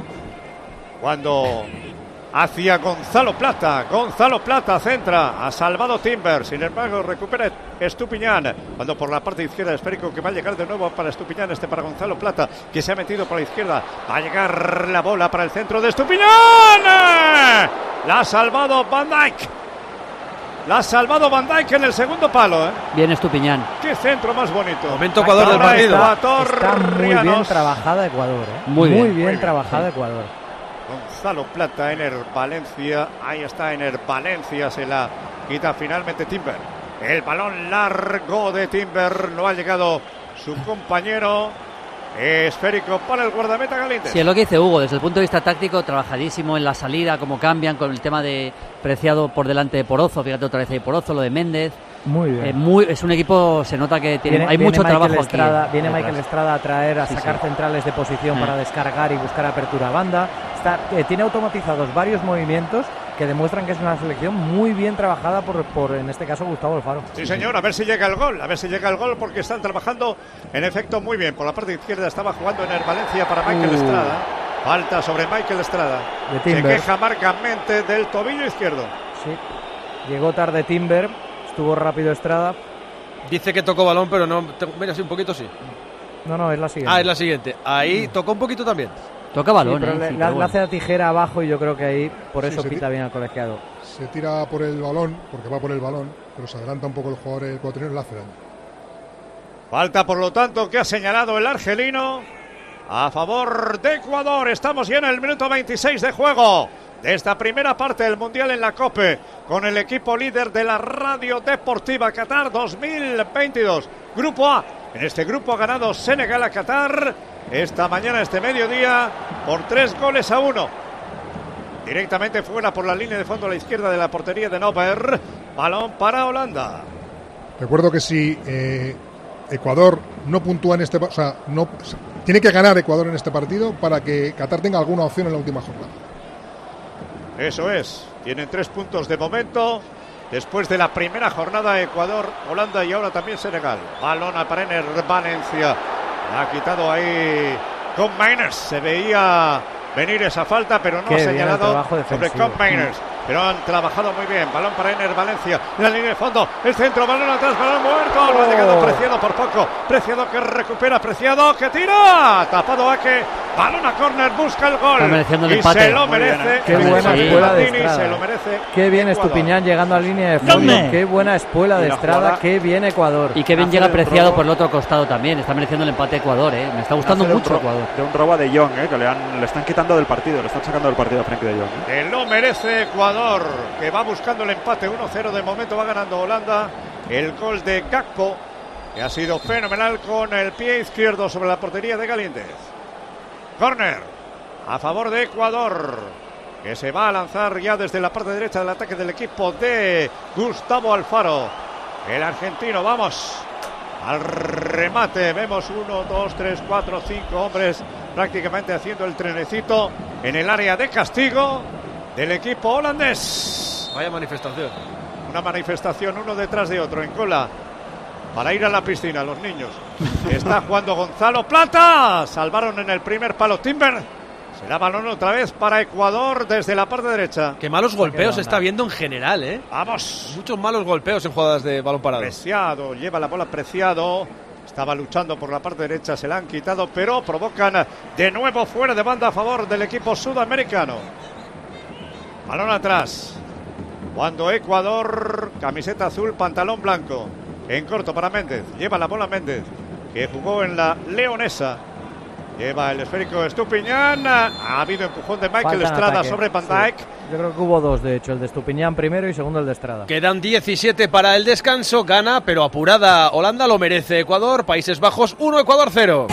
Cuando hacia Gonzalo Plata. Gonzalo Plata centra. Ha salvado Timber. Sin embargo, recupera Estupiñán. Cuando por la parte izquierda esférico que va a llegar de nuevo para Estupiñán. Este para Gonzalo Plata, que se ha metido por la izquierda. Va a llegar la bola para el centro de Estupiñán. La ha salvado Van Dijk. La ha salvado Van Dijk en el segundo palo. ¿eh? Bien Estupiñán. Qué centro más bonito. Momento Ecuador del Ahora partido. Ecuador, Está muy bien Rianos. trabajada Ecuador, ¿eh? Muy bien. bien, Muy bien, trabajada sí. Ecuador. Gonzalo Plata, Ener Valencia. Ahí está Ener Valencia. Se la quita finalmente Timber. El balón largo de Timber. No ha llegado su compañero. Esférico para el guardameta Galíndez. Sí, es lo que dice Hugo, desde el punto de vista táctico, trabajadísimo en la salida, cómo cambian con el tema de Preciado por delante de Porozo, fíjate otra vez ahí Porozo, lo de Méndez. Muy bien. Eh, muy, es un equipo, se nota que tiene, Viene- hay viene mucho Michael trabajo Estrada, aquí. Viene detrás. Michael Estrada a traer, a Sí, sacar sí. centrales de posición Mm. para descargar y buscar apertura a banda. Está, eh, tiene automatizados varios movimientos que demuestran que es una selección muy bien trabajada por, por en este caso, Gustavo Alfaro. Sí, señor, a ver si llega el gol, a ver si llega el gol porque están trabajando en efecto muy bien. Por la parte izquierda estaba jugando Ener Valencia para Michael Uh. Estrada. Falta sobre Michael Estrada. De Se Timber. queja amargamente del tobillo izquierdo. Sí. Llegó tarde Timber, estuvo rápido Estrada. Dice que tocó balón, pero no. te- Mira, sí, un poquito sí. No, no, es la siguiente. Ah, es la siguiente. Ahí tocó un poquito también. Toca Sí, balón, pero eh, le, sí, le- pero le bueno. hace la tijera abajo y yo creo que ahí por Sí, eso se pita ti- bien al colegiado. Se tira por el balón, porque va por el balón, pero se adelanta un poco el jugador ecuatoriano y le hace daño. Falta, por lo tanto, que ha señalado el argelino a favor de Ecuador. Estamos ya en el minuto veintiséis de juego de esta primera parte del Mundial en la COPE con el equipo líder de la Radio Deportiva Qatar dos mil veintidós. Grupo A. En este grupo ha ganado Senegal a Qatar esta mañana, este mediodía, por tres goles a uno. Directamente fuera por la línea de fondo a la izquierda de la portería de Nover. Balón para Holanda. Recuerdo que si eh, Ecuador no puntúa en este, pa- o sea, no tiene que ganar Ecuador en este partido para que Qatar tenga alguna opción en la última jornada. Eso es, tienen tres puntos de momento. Después de la primera jornada, Ecuador, Holanda y ahora también Senegal. Balón a Ener Valencia. La ha quitado ahí con Miners. Se veía venir esa falta, pero no Qué ha bien el señalado trabajo sobre defensivo. Con Miners. Pero han trabajado muy bien. Balón para Ener Valencia. La línea de fondo. El centro, balón atrás, balón muerto. No ha llegado Preciado por poco. Preciado que recupera. Preciado que tira. Tapado a que. Balón a córner. Busca el gol. Está mereciendo el y empate. se lo Muy merece. bien, ¿eh? Qué el buena Maldini, espuela de Estrada. Se lo merece. Qué bien Ecuador. Estupiñán llegando a línea de fondo. ¿Dónde? Qué buena espuela de Y la Estrada. jugada- Qué bien Ecuador. Y qué bien Hace llega un Preciado robo. por el otro costado también. Está mereciendo el empate Ecuador, ¿eh? Me está gustando Hace de un mucho ro- Ecuador. De un robo a De Jong, eh, que le, han, le están quitando del partido, le están sacando del partido a Frenkie De Jong. eh. Que lo merece Ecuador, que va buscando el empate uno cero. De momento va ganando Holanda. El gol de Gakpo, que ha sido fenomenal con el pie izquierdo sobre la portería de Galíndez. Corner a favor de Ecuador, que se va a lanzar ya desde la parte derecha del ataque del equipo de Gustavo Alfaro. El argentino, vamos al remate. Vemos uno, dos, tres, cuatro, cinco hombres prácticamente haciendo el trenecito en el área de castigo del equipo holandés. Vaya manifestación. Una manifestación uno detrás de otro en cola para ir a la piscina los niños. Está jugando Gonzalo Plata. Salvaron en el primer palo Timber. Será balón otra vez para Ecuador desde la parte derecha. Qué malos golpeos onda. está viendo en general, ¿eh? Vamos. Muchos malos golpeos en jugadas de balón parado. Preciado, lleva la bola Preciado. Estaba luchando por la parte derecha, se la han quitado, pero provocan de nuevo fuera de banda a favor del equipo sudamericano. Balón atrás. Cuando Ecuador, camiseta azul, pantalón blanco. En corto para Méndez. Lleva la bola Méndez, que jugó en la Leonesa. Lleva el esférico Estupiñán. Ha habido empujón de Michael Falta Estrada ataque, sobre Van Dijk. sí. Yo creo que hubo dos, de hecho. El de Estupiñán primero y segundo el de Estrada. Quedan diecisiete para el descanso. Gana, pero apurada Holanda. Lo merece Ecuador. Países Bajos uno, Ecuador cero.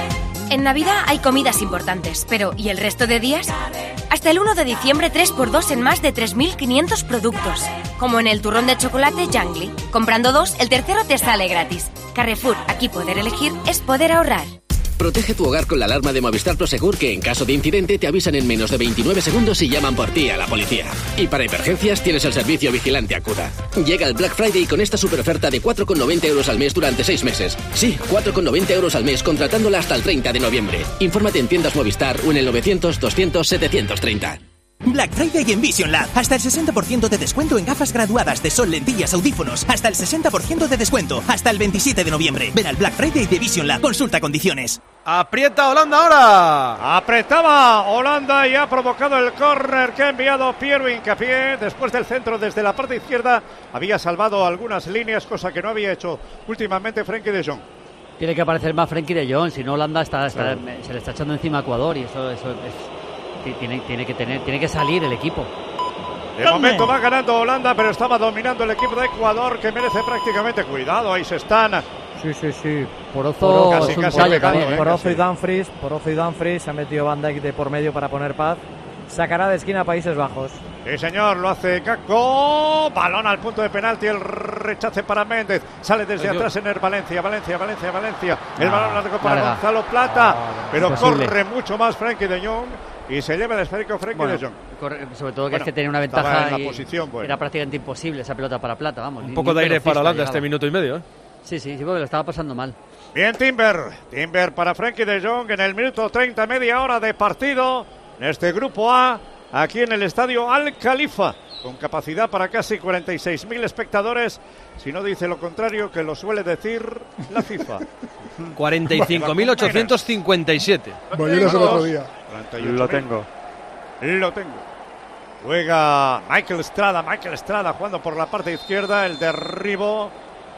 En Navidad hay comidas importantes, pero ¿y el resto de días? Hasta el uno de diciembre tres por dos en más de tres mil quinientos productos. Como en el turrón de chocolate Jangly. Comprando dos, el tercero te sale gratis. Carrefour, aquí poder elegir es poder ahorrar. Protege tu hogar con la alarma de Movistar Prosegur, que en caso de incidente te avisan en menos de veintinueve segundos y llaman por ti a la policía. Y para emergencias tienes el servicio Vigilante Acuda. Llega el Black Friday con esta super oferta de cuatro con noventa euros al mes durante seis meses. Sí, cuatro con noventa euros al mes contratándola hasta el treinta de noviembre. Infórmate en tiendas Movistar o en el novecientos, doscientos, setecientos treinta. Black Friday en Vision Lab. Hasta el sesenta por ciento de descuento en gafas graduadas de sol, lentillas, audífonos. Hasta el sesenta por ciento de descuento. Hasta el veintisiete de noviembre. Ven al Black Friday de Vision Lab. Consulta condiciones. Aprieta Holanda ahora. Apretaba Holanda y ha provocado el córner que ha enviado Piero Hincapié. Después del centro desde la parte izquierda había salvado algunas líneas, cosa que no había hecho últimamente Frenkie de Jong. Tiene que aparecer más Frenkie de Jong, si no Holanda está, está, sí. se le está echando encima a Ecuador y eso, eso es... Tiene, tiene que tener, tiene que salir el equipo. De momento va ganando Holanda, pero estaba dominando el equipo de Ecuador, que merece prácticamente cuidado. Ahí se están. Sí, sí, sí. Porozo, casi, es un casi fallo pegando, también, ¿eh? Porozo y Dumfries, Porozo y Dumfries, se ha metido Van Dijk de por medio para poner paz. Sacará de esquina a Países Bajos. Sí, señor, lo hace Gakpo. Balón al punto de penalti, el rechace para Méndez. Sale desde Ay, atrás en el Valencia, Valencia, Valencia, Valencia. El no, balón largo para larga. Gonzalo Plata, no, no, pero corre mucho más Frenkie de Jong. Y se lleva el esférico Frenkie bueno, de Jong. Corre, sobre todo que bueno, es que tenía una ventaja en la y posición, bueno. Era prácticamente imposible esa pelota para Plata, vamos. Un poco de aire para Holanda este minuto y medio, ¿eh? Sí, sí, sí, porque lo estaba pasando mal. Bien, Timber. Timber para Frenkie de Jong en el minuto treinta, media hora de partido en este grupo A, aquí en el estadio Al Khalifa, con capacidad para casi cuarenta y seis mil espectadores, si no dice lo contrario, que lo suele decir la FIFA. cuarenta y cinco mil ochocientos cincuenta y siete. Bolleros el otro día. Lo tengo. Lo tengo. Juega Michael Estrada, Michael Estrada jugando por la parte izquierda, el derribo.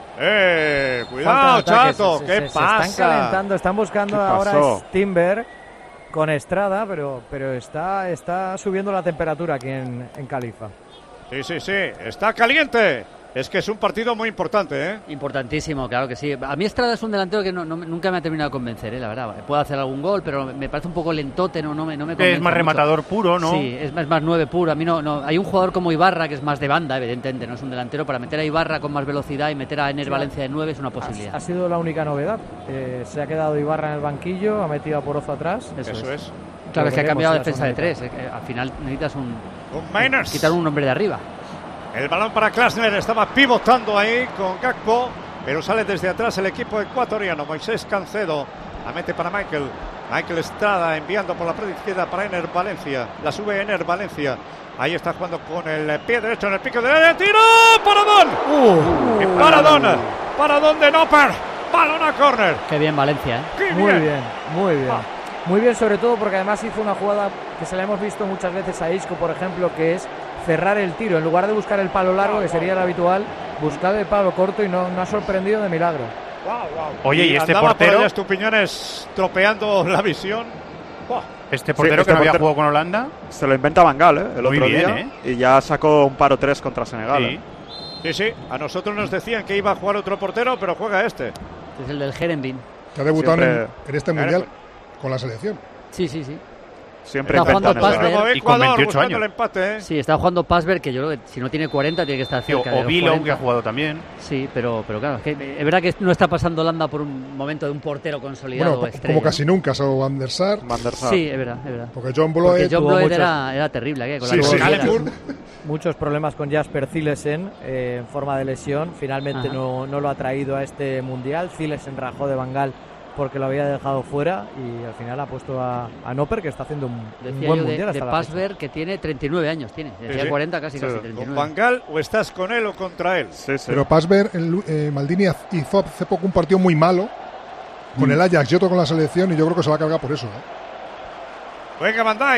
¡Eh! ¡Cuidado, Chato! Se, ¿Qué se, pasa? Se están calentando, están buscando ahora es Timber con Estrada, pero, pero está, está subiendo la temperatura aquí en, en Khalifa. Sí, sí, sí, está caliente. Es que es un partido muy importante, ¿eh? Importantísimo, claro que sí. A mí Estrada es un delantero que no, no, nunca me ha terminado de convencer, ¿eh? La verdad. Puede hacer algún gol, pero me parece un poco lentote, no, no, me, no me convence. Es más rematador mucho. puro, ¿no? Sí, es más, es más nueve puro. A mí no, no. Hay un jugador como Ibarra que es más de banda, evidentemente, no es un delantero. Para meter a Ibarra con más velocidad y meter a Ener sí, Valencia de nueve es una posibilidad. Ha, ha sido la única novedad. Eh, se ha quedado Ibarra en el banquillo, ha metido a Porozo atrás. Eso, Eso es. es. Claro, es que ha cambiado la defensa de tres. Eh, al final necesitas un. Un Miners. Quitar un hombre de arriba. El balón para Klasner, estaba pivotando ahí con Gakpo, pero sale desde atrás el equipo ecuatoriano. Moisés Cancedo la mete para Michael. Michael Estrada enviando por la parte izquierda para Ener Valencia. La sube Ener Valencia. Ahí está jugando con el pie derecho en el pico de tiro. ¡Paradón! Uh, uh, ¡Paradón! ¡Paradón de Noper! ¡Balón a córner! Qué bien Valencia, ¿eh? Qué muy bien, bien muy bien. Ah. Muy bien, sobre todo porque además hizo una jugada que se la hemos visto muchas veces a Isco, por ejemplo, que es cerrar el tiro. En lugar de buscar el palo largo, que sería el habitual, buscar el palo corto y no, no ha sorprendido de milagro. Wow, wow. Oye, y, y este andaba portero... por Estupiñones tropeando la visión. Wow. Este portero sí, este que no había jugado con Holanda... Se lo inventa Van Gaal, ¿eh? El Muy otro bien, día. ¿eh? Y ya sacó un paro tres contra Senegal. Sí. ¿eh? sí, sí. A nosotros nos decían que iba a jugar otro portero, pero juega este. Es el del Herenveen. Que ha debutado Siempre... en, en este mundial con la selección. Sí, sí, sí. Siempre está jugando Pasver y con veintiocho años. El empate, ¿eh? Sí, está jugando Pasver, que yo creo que si no tiene cuarenta tiene que estar cerca. O Vilo, que ha jugado también. Sí, pero, pero claro, es, que, es verdad que no está pasando Holanda por un momento de un portero consolidado. Bueno, estrella, como casi nunca, salvo Van der Sar. Van der Sar. Sí, es verdad, es verdad. Porque John Bloed, Porque John tuvo Bloed muchos... era, era terrible. ¿eh? Con sí, la sí, muchos, muchos problemas con Jasper Cillesen eh, en forma de lesión. Finalmente no, no lo ha traído a este mundial. Cillesen rajó de Van Gaal porque lo había dejado fuera y al final ha puesto a, a Noper, que está haciendo un, un buen yo mundial. De, de Pasver, que tiene treinta y nueve años, tiene. Decía sí, sí. cuarenta, casi, sí, casi treinta y nueve. ¿Con Van Gaal o estás con él o contra él? Sí, sí. Pero Pasver, el, eh, Maldini hizo hace poco un partido muy malo con mm. el Ajax y otro con la selección y yo creo que se va a cargar por eso. ¿eh? Venga Van Dijk.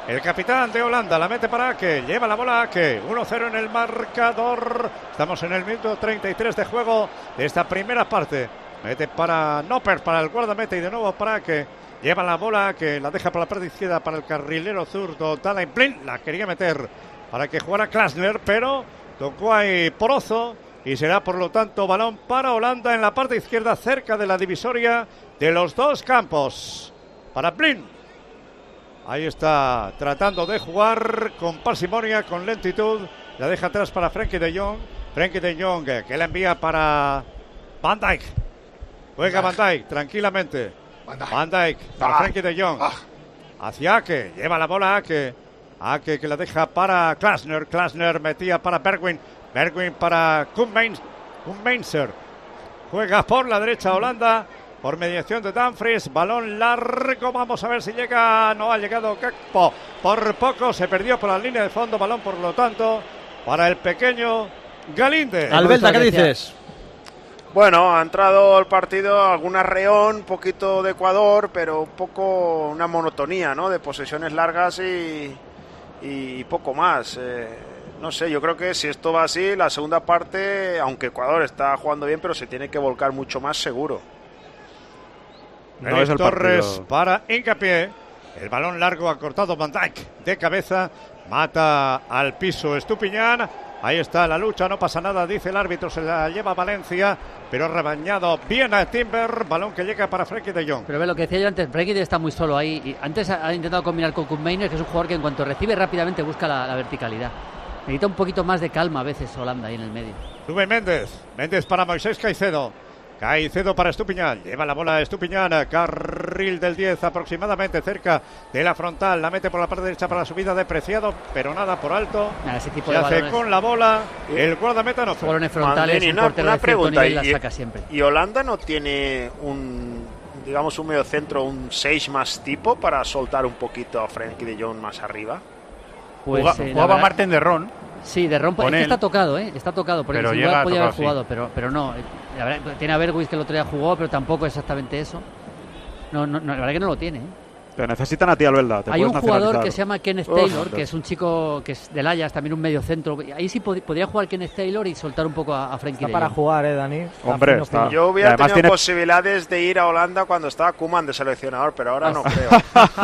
el capitán de Holanda. La mete para Ake, lleva la bola Ake, uno cero en el marcador. Estamos en el minuto treinta y tres de juego de esta primera parte. Mete para Noppert, para el guardameta, y de nuevo para Ake. Lleva la bola que la deja para la parte izquierda para el carrilero zurdo Daley Blind. La quería meter para que jugara Klasner, pero tocó ahí Porozo y será por lo tanto balón para Holanda en la parte izquierda, cerca de la divisoria de los dos campos. Para Blind. Ahí está tratando de jugar con parsimonia, con lentitud. La deja atrás para Frenkie de Jong. Frenkie de Jong que la envía para Van Dijk. Juega Van Dijk tranquilamente. Van Dijk para Frenkie de Jong. Hacia Ake. Lleva la bola Ake. Ake que la deja para Klasner. Klasner metía para Bergwijn. Bergwijn para Koeman-Mainzer. Juega por la derecha Holanda. Por mediación de Dumfries. Balón largo. Vamos a ver si llega. No ha llegado Gakpo. Por poco se perdió por la línea de fondo. Balón por lo tanto para el pequeño Galinde. Albelda, ¿qué dices? Bueno, ha entrado el partido algún arreón, un poquito de Ecuador, pero un poco una monotonía, ¿no? De posesiones largas y, y poco más. Eh, no sé, yo creo que si esto va así, la segunda parte, aunque Ecuador está jugando bien, pero se tiene que volcar mucho más seguro. No es el Torres partido. Para Hincapié. El balón largo ha cortado Van Dijk de cabeza. Mata al piso Estupiñán. Ahí está la lucha, no pasa nada, dice el árbitro, se la lleva Valencia, pero ha rebañado bien a Timber, balón que llega para Frenkie de Jong. Pero ve lo que decía yo antes, Frenkie está muy solo ahí, y antes ha intentado combinar con Koeman-Mainzer, que es un jugador que en cuanto recibe rápidamente busca la, la verticalidad. Necesita un poquito más de calma a veces Holanda ahí en el medio. Sube Méndez, Méndez para Moisés Caicedo. Caicedo para Estupiñán, lleva la bola a Estupiñán, carril del diez aproximadamente, cerca de la frontal, la mete por la parte derecha para la subida de Preciado, pero nada por alto. Nada, ese tipo se de hace balones, con la bola, el guardameta no. Balones frontales, Mandini, un una, portero una de cierto pregunta, nivel la y, saca siempre. ¿Y Holanda no tiene un, digamos, un medio centro, un seis más tipo para soltar un poquito a Frenkie de Jong más arriba? Pues, Juga, eh, jugaba Marten de Ron. Sí, de Ron, es que está tocado, ¿eh? Está tocado, por pero eso llega podía haber sí. jugado, pero, pero no. La verdad, tiene a Bergwijn que el otro día jugó, pero tampoco exactamente eso. No, no, no, la verdad que no lo tiene, ¿eh? Te necesitan a ti, Albelda. Te Hay un jugador que se llama Kenneth Taylor, Uf, que es un chico que es del Ajax, también un medio centro. Ahí sí pod- podría jugar Kenneth Taylor y soltar un poco a, a Frenkie. Está para jugar, ¿eh, Dani? Está Hombre, fino, está. fino. Yo hubiera tenido tiene... posibilidades de ir a Holanda cuando estaba Koeman de seleccionador, pero ahora no creo.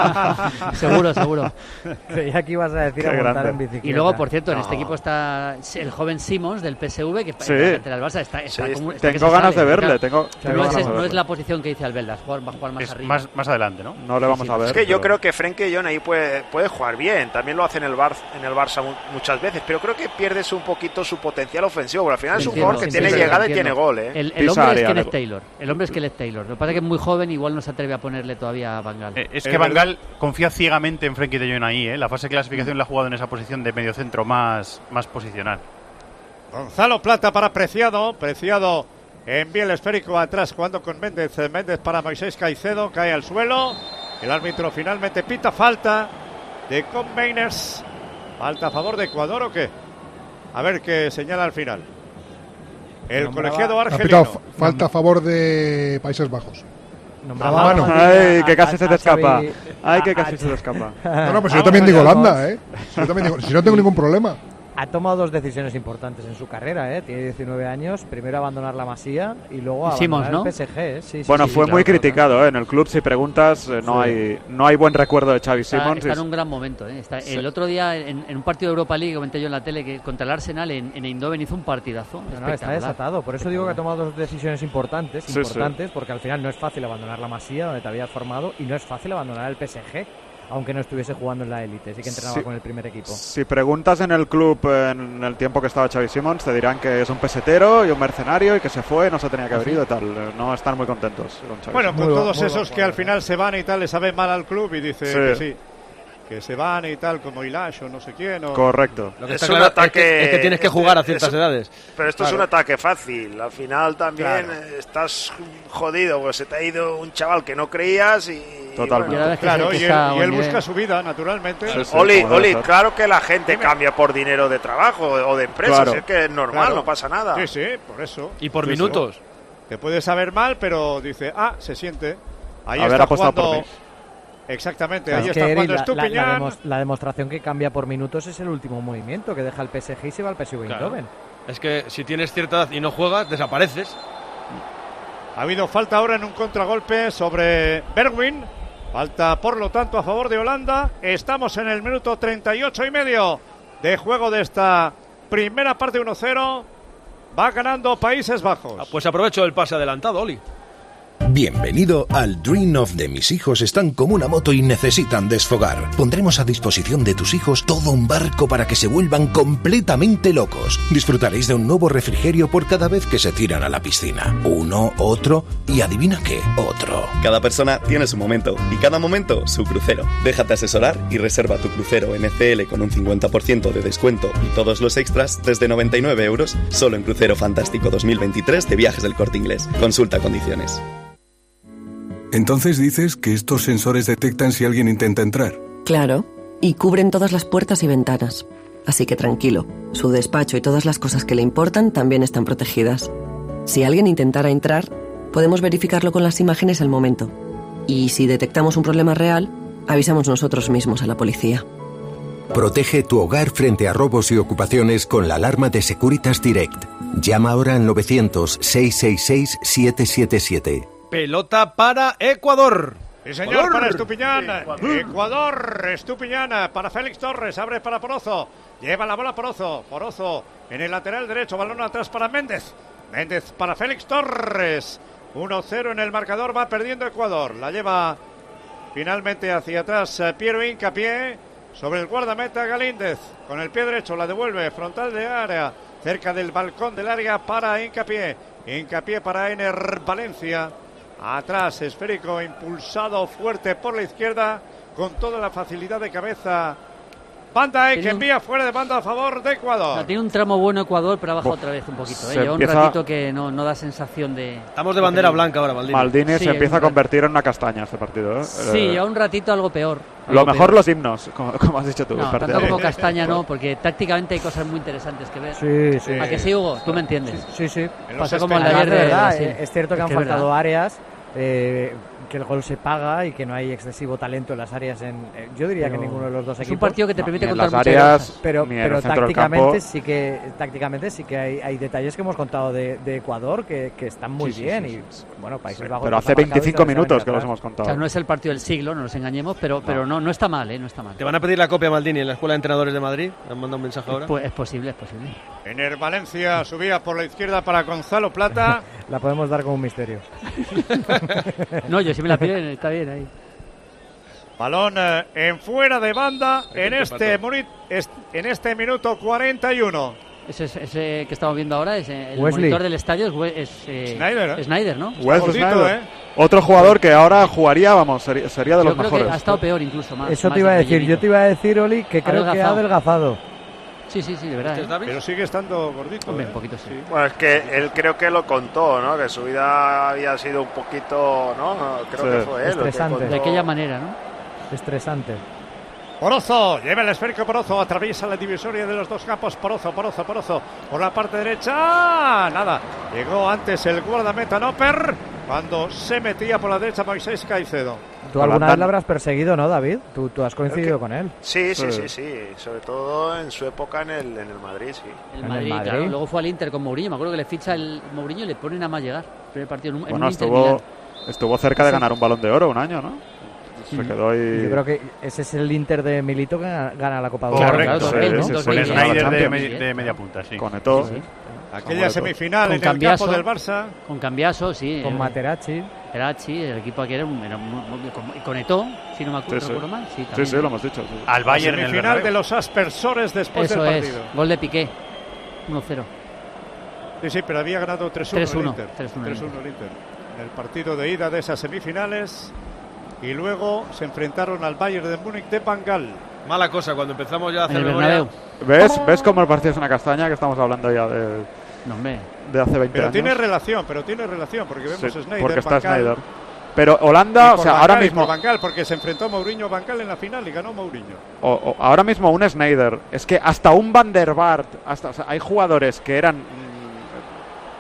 Seguro, seguro. Creía que ibas a decir Qué a montar grande. en bicicleta. Y luego, por cierto, en No. este equipo está el joven Simons del P S V, que Sí. está el Barça. Está, está Sí, como, está que Tengo se ganas sale, de verle. claro. Tengo, Pero tengo no, ganas es, de no es verle. la posición que dice Albelda, jugar, va a jugar más Es arriba. más, más adelante, ¿no? No le vamos Sí, a sí. ver. Es que yo pero- creo que Frenkie de Jong ahí puede, puede jugar bien, también lo hace en el, Bar, en el Barça mu- muchas veces, pero creo que pierdes un poquito su potencial ofensivo, porque al final es un Entiendo, jugador que sí, tiene sí, llegada y entiendo. tiene gol, ¿eh? El, el Pisa hombre es área, Kenneth le- Taylor. El hombre es Kenneth Taylor. Lo que pasa es que es muy joven, igual no se atreve a ponerle todavía a Van Gaal. Eh, es Es que Van verdad. Gaal confía ciegamente en Frenkie de Jong ahí, ¿eh? La fase de clasificación la ha jugado en esa posición de mediocentro más, más posicional. Gonzalo Plata para Preciado. Preciado envía el esférico atrás jugando con Méndez. Méndez para Moisés Caicedo. Cae al suelo. El árbitro finalmente pita falta de Koeman-Mainzer. ¿Falta a favor de Ecuador o qué? A ver qué señala al final. El Nombraba- colegiado Ha argelino. pitado fa- falta a favor de Países Bajos. Nombraba Mano. a- Ay, a- que casi a- se a te escapa. Xavi- Ay, que a- casi a- se te escapa. No, no, pues yo Vamos también digo allá, Holanda, ¿eh? Si, yo también digo, si no tengo ningún problema. Ha tomado dos decisiones importantes en su carrera, ¿eh? Tiene diecinueve años. Primero abandonar la Masía y luego abandonar Simons, ¿no? el P S G. ¿eh? Sí, sí, Bueno, sí, fue sí, muy claro, criticado, ¿eh? En el club, si preguntas, eh, no, Sí. hay, no hay buen recuerdo de Xavi Está, Simons. está en y- un gran momento. ¿eh? Está- Sí. El otro día, en, en un partido de Europa League, comenté yo en la tele que contra el Arsenal en, en Eindhoven hizo un partidazo. No, no, está espectacular. desatado. Por eso digo que ha tomado dos decisiones importantes, Sí, importantes, porque al final no es fácil abandonar la Masía, donde te habías formado, y no es fácil abandonar el P S G, aunque no estuviese jugando en la élite, sí que entrenaba Sí. con el primer equipo. Si preguntas en el club eh, en el tiempo que estaba Xavi Simons, te dirán que es un pesetero y un mercenario y que se fue, no se tenía que haber ido y tal. Eh, No están muy contentos con Xavi Bueno, Simons. con Muy todos bu- muy esos buen que al jugador, final se van y tal, le sabe mal al club y dice Sí. que sí. Que se van y tal, como Ilash o no sé quién. O... Correcto. Lo que Es está un claro es ataque- que, es que tienes que este- jugar a ciertas es- edades. Pero esto es Claro. un ataque fácil. Al final también Claro. eh, estás jodido, porque se te ha ido un chaval que no creías y... Totalmente. Y ahora es que Claro, se- que y él, está a y buen él nivel. busca su vida, naturalmente. Sí, sí, Oli, como debe Oli, ser. claro que la gente cambia por dinero de trabajo o de empresa, Claro. es que es normal, Claro. no pasa nada. Sí, sí, por eso. Y por Sí, sí. minutos. Te puede saber mal, pero dice, ah, se siente. Ahí Haber está apostado por jugando mí. Exactamente, Claro, ahí es está que, jugando Eri, la, la, Estupiñán. la, demos- la demostración que cambia por minutos es el último movimiento que deja el P S G y se va al P S V Eindhoven. Es que si tienes cierta edad y no juegas, desapareces. Ha habido falta ahora en un contragolpe sobre Bergwijn. Falta, por lo tanto, a favor de Holanda. Estamos en el minuto treinta y ocho y medio de juego de esta primera parte, uno cero. Va ganando Países Bajos. Pues aprovecho el pase adelantado, Oli. Bienvenido al Dream of de mis hijos están como una moto y necesitan desfogar. Pondremos a disposición de tus hijos todo un barco para que se vuelvan completamente locos. Disfrutaréis de un nuevo refrigerio por cada vez que se tiran a la piscina. Uno, otro y adivina qué, otro. Cada persona tiene su momento y cada momento su crucero. Déjate asesorar y reserva tu crucero N C L con un cincuenta por ciento de descuento y todos los extras desde noventa y nueve euros solo en Crucero Fantástico dos mil veintitrés de Viajes del Corte Inglés. Consulta condiciones. Entonces dices que estos sensores detectan si alguien intenta entrar. Claro, y cubren todas las puertas y ventanas. Así que tranquilo, su despacho y todas las cosas que le importan también están protegidas. Si alguien intentara entrar, podemos verificarlo con las imágenes al momento. Y si detectamos un problema real, avisamos nosotros mismos a la policía. Protege tu hogar frente a robos y ocupaciones con la alarma de Securitas Direct. Llama ahora al novecientos, seiscientos sesenta y seis, setecientos setenta y siete. Pelota para Ecuador. Sí, señor, Ecuador. para Estupiñán. Ecuador. Ecuador, Estupiñán para Félix Torres, abre para Porozo. Lleva la bola Porozo. Porozo en el lateral derecho, balón atrás para Méndez. Méndez para Félix Torres. uno cero en el marcador, va perdiendo Ecuador. La lleva finalmente hacia atrás eh, Piero Hincapié sobre el guardameta Galíndez. Con el pie derecho la devuelve, frontal de área, cerca del balcón del área para Hincapié. Hincapié para Ener Valencia. Atrás, esférico, impulsado fuerte por la izquierda, con toda la facilidad de cabeza. Banda que envía fuera de banda a favor de Ecuador. No, tiene un tramo bueno Ecuador, pero ha bajado Bo- otra vez un poquito. ¿eh? se Lleva empieza- un ratito que no, no da sensación de... Estamos de bandera blanca ahora, Maldini. Maldini Sí, se empieza a un rato. convertir en una castaña este partido. ¿eh? Sí, Eh, lleva un ratito algo peor. Lo algo mejor peor. los himnos, como, como has dicho tú. No, Partido. tanto como castaña no, porque tácticamente hay cosas muy interesantes que ver. Sí, sí. ¿A que sí, Hugo? ¿Tú me entiendes? Sí, sí. Pasa como el de Además, ayer de de verdad, Brasil. eh, es cierto que Es han que es faltado verdad. áreas, eh, que el gol se paga y que no hay excesivo talento en las áreas. En, eh, yo diría Pero que ninguno de los dos es un equipos. partido que te permite ni en contar las muchas áreas, cosas. Pero, ni en pero el centro del tácticamente campo. sí que tácticamente sí que hay, hay detalles que hemos contado de, de Ecuador que, que están muy Sí, sí, bien sí, y bueno, Países Sí, Bajos pero los hace ha marcado y veinticinco todavía se va a minutos ir que los atrás. hemos O contado. sea, no es el partido del siglo, no nos engañemos, pero, pero no, no está mal, ¿eh? No está mal. ¿Te van a pedir la copia, Maldini, en la Escuela de Entrenadores de Madrid? ¿Me han mandado un mensaje ahora? Pues es posible, es posible. Ener Valencia subía por la izquierda para Gonzalo Plata. La podemos dar como un misterio. No, yo sí me la piden, está bien ahí. Balón eh, en fuera de banda en te este, pató. muni- est- en este minuto cuarenta y uno. Ese, es- ese que estamos viendo ahora es eh, el Wesley. monitor del estadio es, We- es, eh, Snyder, ¿eh? Snyder, ¿no? Wes Gordito, Sneijder. ¿eh? Otro jugador que ahora jugaría, vamos, sería, sería de Yo los creo mejores. que ha estado peor incluso más. Eso más te iba a decir. rellenito. Yo te iba a decir, Oli, que creo que ha Adelgazado. adelgazado. Sí, sí, sí, de verdad. ¿Este ¿eh? es David? Pero sigue estando gordito. Hombre, ¿eh? un poquito sí. Bueno, es que él creo que lo contó, ¿no? Que su vida había sido un poquito, ¿no? Creo Sí. que fue él. el que Estresante. contó. De aquella manera, ¿no? Estresante. Porozo, lleva el esférico Porozo, atraviesa la divisoria de los dos campos. Porozo, Porozo, Porozo, por la parte derecha. Nada, llegó antes el guardameta Noper cuando se metía por la derecha Moisés Caicedo. Tú alguna Holanda- vez lo habrás perseguido, ¿no, David? Tú, tú has coincidido con él. Sí, sí, Sí. sí, sí. Sobre todo en su época en el, en el Madrid, sí. El En el Madrid, Madrid. claro. Luego fue al Inter con Mourinho. Me acuerdo que le ficha el Mourinho y le pone nada más llegar. Primer partido en un, en Bueno, un Inter estuvo, Milán. estuvo cerca de Sí. ganar un balón de oro un año, ¿no? Se Mm. quedó ahí. Yo creo que ese es el Inter de Milito que gana, gana la Copa del Claro, Rey. claro, sí, dos mil, ¿no? sí, dos sí, mil, Con sí, sí. Snyder de, Champions. me- Bien. de media punta, sí. Con Eto'o. Sí, sí. Aquella Samuel semifinal Con en el Cambiaso. campo del Barça. Con Cambiaso, sí. Con eh, Materazzi. Materazzi, el equipo aquí era, un, era muy- muy- con, y con Eto'o, si no me acuerdo, Sí, sí. recuerdo mal. Sí, Sí, también. sí, lo hemos dicho. sí. Al Bayern en el Semifinal de Bernabéu. los aspersores después Eso del es, partido. gol de Piqué, uno cero. Sí, sí, pero había ganado tres uno el tres uno, Inter. tres uno tres uno el Inter. En el partido de ida de esas semifinales. Y luego se enfrentaron al Bayern de Múnich de Van Gaal. Mala cosa, cuando empezamos ya a En hacer el memoria. Bernabéu. ¿Ves? ¿Ves cómo el partido es una castaña? Que estamos hablando ya de, No, hombre. de hace veinte Pero años. tiene relación, pero tiene relación, porque vemos Sí, Sneijder, porque está Van Gaal, Snyder. Pero y Holanda, o por sea, Van ahora Gaal y mismo, por Van Gaal, porque se enfrentó a Mourinho Van Gaal en la final y ganó Mourinho. o- o- ahora mismo un Snyder, es que hasta un Van der Vaart, hasta, o sea, hay jugadores que eran mm,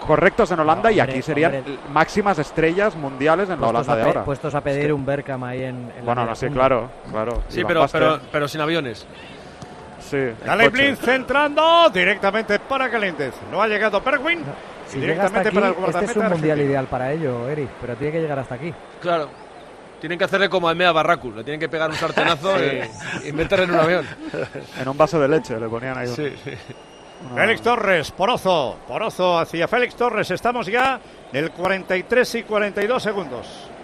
correctos en Holanda, no, y hombre, aquí serían hombre. máximas estrellas mundiales en la Puestos Holanda a de pe- ahora. Puestos a pedir un Bergkamp ahí en, en la Bueno, media no, sí, punta. claro, claro. Sí, Ivan pero, Basten. pero, pero sin aviones. Sí, en Daley coche. Blind centrando directamente para Galíndez. No ha llegado Bergwijn. Si llega hasta Directamente aquí, para el este guardameta es un mundial argentino. ideal para ello, Eric, pero tiene que llegar hasta aquí. Claro. Tienen que hacerle como a Mea Barracus. Le tienen que pegar un sartenazo y, y meterle en un avión. En un vaso de leche le ponían ahí. Un... Sí, sí. Una... Félix Torres, Porozo, Porozo hacia Félix Torres. Estamos ya en el cuarenta y tres y cuarenta y dos segundos.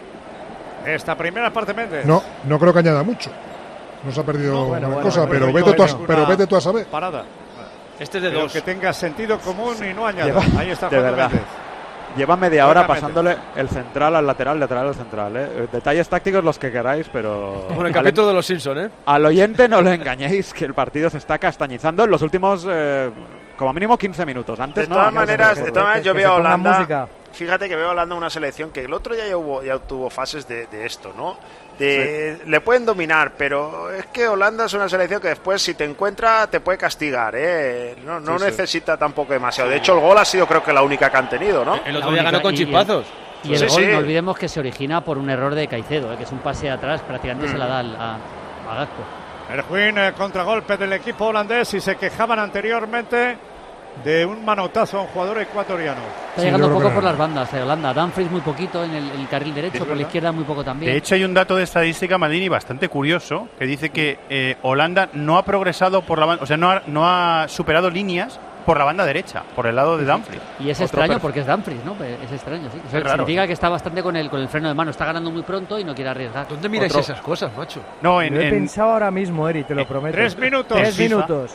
Esta primera parte, Méndez. No, no creo que añada mucho. No se ha perdido No, bueno, bueno, cosa, bueno, pero, bueno, vete tú a, ninguna pero vete tú a saber. Parada. Este es de Pero dos. que tenga sentido común y no añada. Lleva- Ahí está de Juan verdad. Méndez. Lleva media hora Buenamente. pasándole el central al lateral, lateral al central. ¿eh? Detalles tácticos los que queráis, pero... Como en el al- capítulo de los Simpson, ¿eh? Al oyente no lo engañéis, que el partido se está castañizando en los últimos, eh, como mínimo, quince minutos. Antes De no, todas antes maneras, no. de todas maneras yo que veo se a ponga Holanda. música. Fíjate que veo a Holanda una selección que el otro día ya, hubo, ya tuvo fases de, de esto, ¿no? De, Le pueden dominar, pero es que Holanda es una selección que después, si te encuentra, te puede castigar, ¿eh? No, no Sí, sí. necesita tampoco demasiado. De hecho, el gol ha sido, creo que, la única que han tenido, ¿no? El La otro día única, ganó con y- y el- chispazos. Y el Sí, gol, sí. no olvidemos que se origina por un error de Caicedo, eh, que es un pase atrás, prácticamente se la da al- a, a Gakpo. Bergwijn, eh, contragolpe del equipo holandés, y se quejaban anteriormente de un manotazo a un jugador ecuatoriano. Está Sí, llegando yo creo poco que- por las bandas de Holanda. Dumfries muy poquito en el, en el carril derecho, por la verdad. izquierda muy poco también. De hecho, hay un dato de estadística, Maldini, bastante curioso, que dice que eh, Holanda no ha progresado por la banda, o sea, no ha, no ha superado líneas por la banda derecha, por el lado de Dumfries. Y es Otro extraño perfil. porque es Dumfries, ¿no? Es extraño, sí. Eso Es raro. significa que está bastante con el, con el freno de mano. Está ganando muy pronto y no quiere arriesgar. ¿Dónde miráis Otro- esas cosas, macho? No, en, Lo he en- pensado ahora mismo, Eric, te lo prometo. Tres minutos. Tres FIFA. minutos.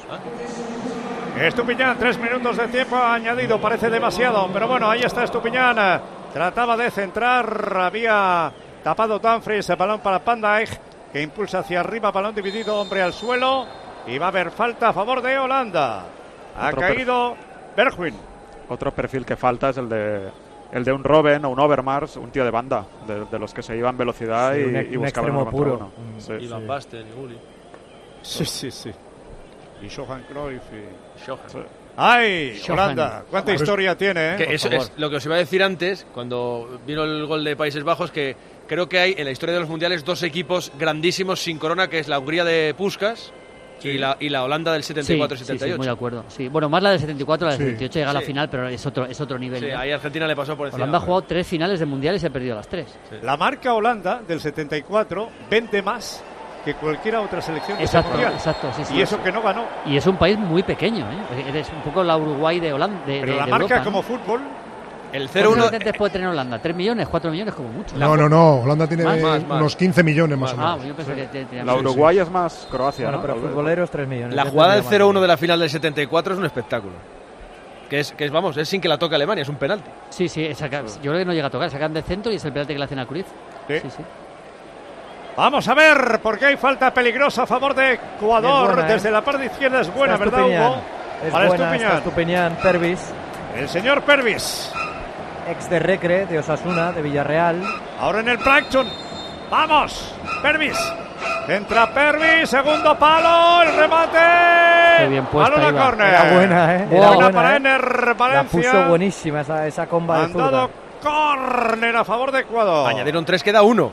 Estupiñán, tres minutos de tiempo añadido, parece demasiado, pero bueno, ahí está Estupiñán. Trataba de centrar, había tapado Dumfries, el balón para Van Dijk, que impulsa hacia arriba, balón dividido, hombre al suelo, y va a haber falta a favor de Holanda. Ha Otro caído Bergwijn. Otro perfil que falta es el de el de un Robben o un Overmars, un tío de banda, de, de los que se iban velocidad Sí, y, un, y un buscaban extremo uno contra puro. uno. Un- Sí. Ivan Basten y Gulli. Sí, sí, sí. Y Johan Cruyff. Y... Johan. Sí. ¡Ay! Johan. Holanda, cuánta historia tiene, ¿eh? Que Por eso favor. es lo que os iba a decir antes, cuando vino el gol de Países Bajos, que creo que hay en la historia de los mundiales dos equipos grandísimos sin corona, que es la Hungría de Puskás y, la, y la Holanda del setenta y cuatro sí, setenta y sí, ocho. muy de acuerdo. Sí. Bueno, más la del setenta y cuatro, la del Sí. setenta y ocho llega a la Sí. final, pero es otro, es otro nivel. Sí, ¿eh? ahí Argentina le pasó por encima. Holanda ha jugado tres finales de mundial y se ha perdido las tres. La marca Holanda del setenta y cuatro vende más que cualquier otra selección de ese Exacto, mundial. exacto, sí, sí. Y eso que no ganó. Y es un país muy pequeño, ¿eh? Eres un poco la Uruguay de Holanda. De, Pero de- la de marca Europa, como ¿no? fútbol, El cero uno. ¿Cuántos habitantes puede tener Holanda? ¿Tres millones? ¿Cuatro millones? Como mucho. No, no, no. Holanda tiene Más, más, más. unos quince millones más, Ah, o menos. yo pensé que te- tenía La más. Uruguay es más Croacia, Bueno, ¿no? pero futboleros tres millones. La Ya jugada del tendría cero más. uno de la final del setenta y cuatro es un espectáculo. Que es, que es, vamos, es sin que la toque Alemania, es un penalti. Sí, sí, es saca- yo creo que no llega a tocar. Sacan de centro y es el penalti que le hacen a Cruyff. Sí. Sí, sí. vamos a ver, porque hay falta peligrosa a favor de Ecuador. Es buena, ¿eh? Desde la parte izquierda es buena, Está ¿verdad, Estupiñán. Hugo? Es Para buena, Estupiñán. está Estupiñán, Pervis, El señor Pervis. ex de Recre, de Osasuna, de Villarreal. Ahora en el Brighton. ¡Vamos! Pervis. Entra Pervis, segundo palo, el remate. Qué bien puesta Balón a iba. córner. Era buena, ¿eh? Era Buena buena, para ¿eh? Ener La Valencia. puso buenísima esa, esa comba de Han dado zurda. córner a favor de Ecuador. Añadieron tres, queda uno.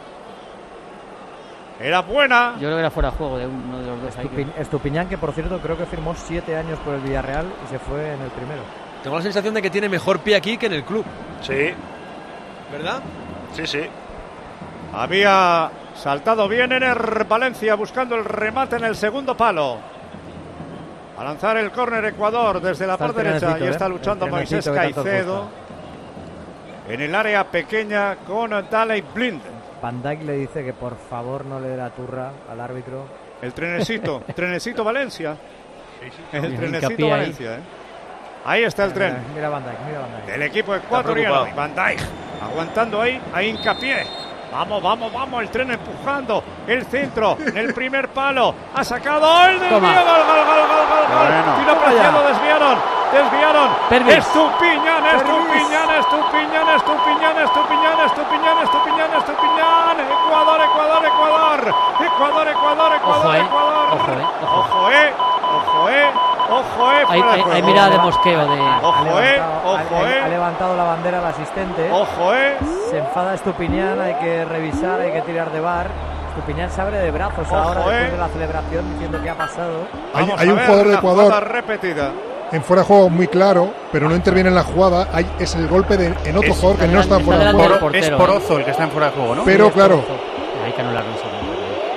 Era buena. Yo creo que era fuera de juego de uno de los dos ahí. Estupi- Estupiñán, que por cierto creo que firmó siete años por el Villarreal y se fue en el primero. Tengo la sensación de que tiene mejor pie aquí que en el club. Sí, ¿Verdad? sí, sí. Había saltado bien Ener Valencia buscando el remate en el segundo palo. A lanzar el córner Ecuador desde la Está el parte derecha. trenecito, Y está ¿eh? luchando El Moisés trenecito que tanto Caicedo. gusta. En el área pequeña con Daley Blind. Van Dijk le dice que por favor no le dé la turra al árbitro. El trenecito. Trenecito Valencia. El Hincapié trenecito ahí. Valencia. ¿eh? Ahí está el tren. Mira, mira Van Dijk, mira Van Dijk. Del equipo ecuatoriano. preocupado. Y Van Dijk aguantando ahí, ahí hincapié. Vamos, vamos, vamos, el tren empujando el centro en el primer palo. Ha sacado el desvío. Gol, Toma. gol, gol, gol, gol, gol, gol. Bueno. Tiro apreciado, desviaron, desviaron. Pervis. Estupiñán, Estupiñán, Estupiñán, Estupiñán, Estupiñán, Estupiñán, Estupiñán, Estupiñán. Ecuador, Ecuador, Ecuador. Ecuador, Ecuador, Ecuador, Ojo, eh. Ecuador. Ojo, eh. Ojo. Ojo, eh. Ojo, eh. Ojo, eh. Hay, hay, hay mirada de mosqueo de. Ojo, eh. Ojo, ha, eh. ha levantado la bandera al asistente. Ojo, eh. Se enfada Estupiñán, hay que revisar, hay que tirar de bar. Estupiñán se abre de brazos Ojo, ahora después eh. de la celebración diciendo qué ha pasado. Hay, Vamos hay a un ver jugador de la Ecuador jugada repetida. en fuera de juego muy claro, pero no interviene en la jugada. Hay, es el golpe de, en otro Es- jugador que no está en fuera de delante del juego. portero, Es ¿eh? Porozo el que está en fuera de juego, ¿no? Pero claro, Hay que anularlo en segundo.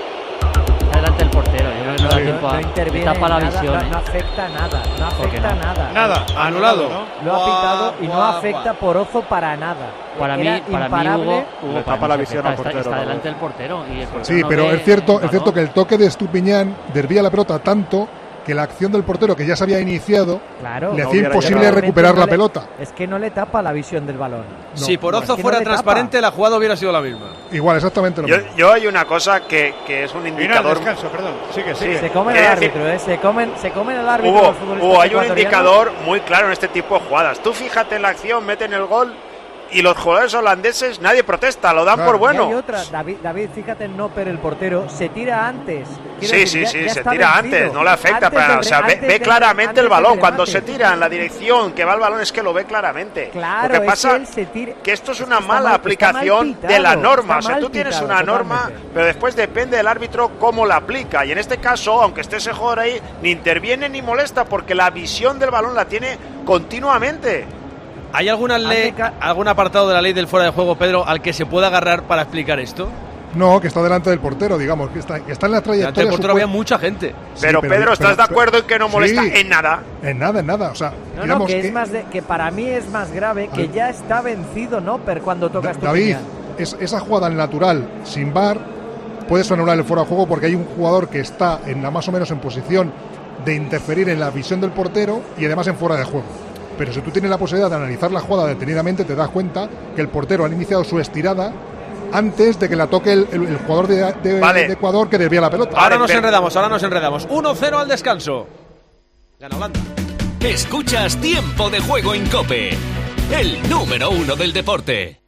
Está delante del portero. Yo creo que no da No, tiempo a. no interviene Le tapa la nada, visión. no, ¿eh? no afecta nada, no ¿Por qué afecta no? nada. Nada, anulado. Lo ha pitado y no Guau, afecta Porozo para nada. Para mí, Era para mí imparable. Hugo, Hugo Le para tapa mí la se visión afecta, al está, portero, está ¿no? delante del portero. Y el portero sí, no pero ve es cierto, el es cierto balón. que el toque de Estupiñán desvía la pelota tanto que la acción del portero, que ya se había iniciado, Claro, le no hacía hubiera imposible llegado. recuperar no la le- pelota. Es que no le tapa la visión del balón. Si Porozo es que no fuera le tapa. transparente, la jugada hubiera sido la misma. Igual, exactamente lo Yo, mismo. yo hay una cosa que, que es un Final, indicador. descanso, perdón. Sigue, Sí. sigue. Se comen Quiere al decir- árbitro, ¿eh? Se comen, se comen al árbitro. Hubo, los futbolistas hubo, hay un ecuatorianos. indicador muy claro en este tipo de jugadas. Tú fíjate en la acción, meten el gol y los jugadores holandeses nadie protesta, lo dan Claro. por bueno. Y hay otra, David, David, fíjate en Nopper, el portero, se tira antes. Quiero Sí, decir, sí, ya- sí, ya se está tira vencido. antes, no le afecta. Antes Pero, del o sea, re- ve, antes ve del- claramente antes el del balón. Cuando remate. se tira en la dirección que va el balón es que lo ve claramente. Claro, lo que es pasa que él se tira- que esto es es una que está mala mal- está aplicación mal pitado, de la norma. O está sea, tú mal tienes pitado, una norma, totalmente. pero después depende del árbitro cómo la aplica. Y en este caso, aunque esté ese jugador ahí, ni interviene ni molesta porque la visión del balón la tiene continuamente. ¿Hay alguna ley, Hace ca- algún apartado de la ley del fuera de juego, Pedro, al que se pueda agarrar para explicar esto? No, que está delante del portero, digamos, que está, que está en la Delante del trayectoria. portero supu- había mucha gente. Sí, Pero, Pedro, ¿estás pero- de acuerdo en que no molesta Sí. en nada? En nada, en nada. O sea, No, digamos no, que, que es más de, que para mí es más grave que Al- ya está vencido Nopper cuando toca Da- David, Estupiñán. es, esa jugada al natural, sin V A R, puedes anular el fuera de juego porque hay un jugador que está en la más o menos en posición de interferir en la visión del portero y además en fuera de juego. Pero si tú tienes la posibilidad de analizar la jugada detenidamente, te das cuenta que el portero ha iniciado su estirada antes de que la toque el, el- el jugador de, de- Vale. de Ecuador que desvía la pelota. Ahora Vale, nos pero- enredamos, ahora nos enredamos. uno cero al descanso. Gana Holanda. Escuchas Tiempo de Juego en COPE, el número uno del deporte.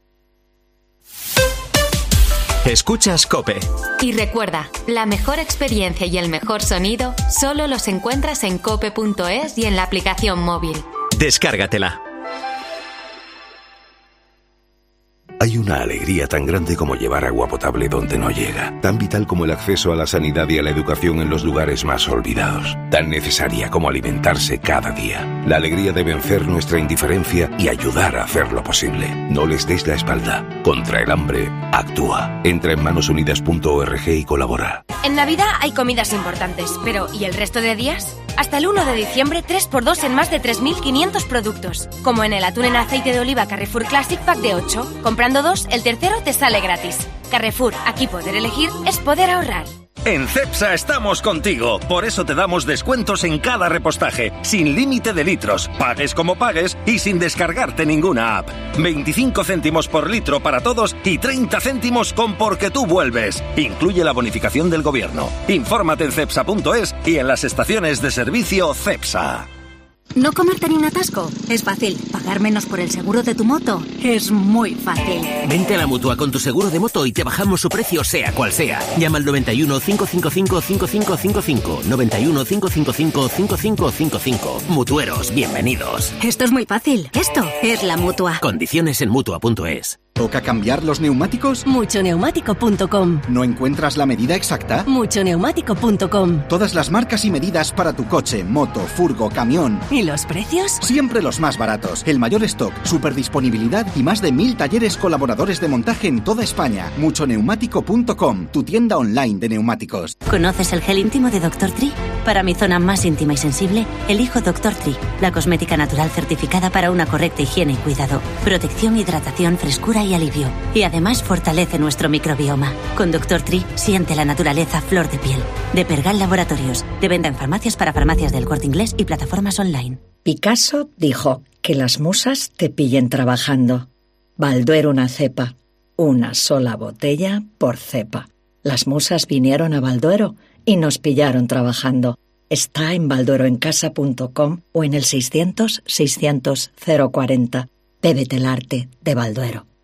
Escuchas COPE. Y recuerda, la mejor experiencia y el mejor sonido solo los encuentras en cope punto es y en la aplicación móvil. Descárgatela. Hay una alegría tan grande como llevar agua potable donde no llega, tan vital como el acceso a la sanidad y a la educación en los lugares más olvidados, tan necesaria como alimentarse cada día. La alegría de vencer nuestra indiferencia y ayudar a hacerlo posible. No les des la espalda. Contra el hambre, actúa. Entra en manos unidas punto org y colabora. En Navidad hay comidas importantes, pero ¿y el resto de días? Hasta el uno de diciembre, tres por dos en más de tres mil quinientos productos. Como en el atún en aceite de oliva Carrefour Classic Pack de ocho. Comprando dos, el tercero te sale gratis. Carrefour, aquí poder elegir es poder ahorrar. En Cepsa estamos contigo, por eso te damos descuentos en cada repostaje, sin límite de litros, pagues como pagues y sin descargarte ninguna app. veinticinco céntimos por litro para todos y treinta céntimos con Porque tú vuelves. Incluye la bonificación del gobierno. Infórmate en cepsa punto es y en las estaciones de servicio Cepsa. No comerte ni un atasco. Es fácil. Pagar menos por el seguro de tu moto. Es muy fácil. Vente a la Mutua con tu seguro de moto y te bajamos su precio sea cual sea. Llama al noventa y uno, cinco cinco cinco, cinco cinco cinco cinco. noventa y uno, cinco cinco cinco, cinco cinco cinco cinco. Mutueros, bienvenidos. Esto es muy fácil. Esto es la Mutua. Condiciones en Mutua punto es. ¿Toca cambiar los neumáticos? mucho neumático punto com. ¿No encuentras la medida exacta? mucho neumático punto com. Todas las marcas y medidas para tu coche, moto, furgo, camión. ¿Y los precios? Siempre los más baratos. El mayor stock, super disponibilidad y más de mil talleres colaboradores de montaje en toda España. mucho neumático punto com, tu tienda online de neumáticos. ¿Conoces el gel íntimo de doctor Tree? Para mi zona más íntima y sensible, elijo doctor Tree, la cosmética natural certificada para una correcta higiene y cuidado. Protección, hidratación, frescura y alivio. Y además fortalece nuestro microbioma. Con doctor Tree siente la naturaleza flor de piel. De Pergal Laboratorios, de venta en farmacias para farmacias del Corte Inglés y plataformas online. Picasso dijo que las musas te pillen trabajando. Balduero una cepa, una sola botella por cepa. Las musas vinieron a Balduero y nos pillaron trabajando. Está en baldueroencasa punto com o en el seiscientos, seiscientos, cero cuarenta. Bébete el arte de Balduero.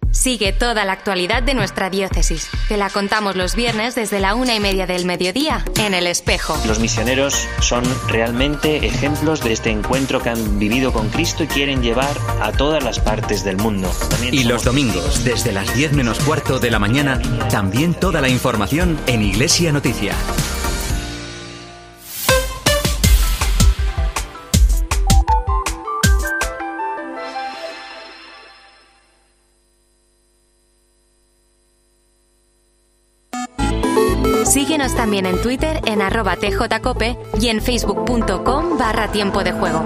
Sigue toda la actualidad de nuestra diócesis. Te la contamos los viernes desde la una y media del mediodía en El Espejo. Los misioneros son realmente ejemplos de este encuentro que han vivido con Cristo y quieren llevar a todas las partes del mundo. También y los domingos, desde las diez menos cuarto de la mañana, también toda la información en Iglesia Noticia. Síguenos también en Twitter en arroba tjcope y en facebook.com barra tiempo de juego.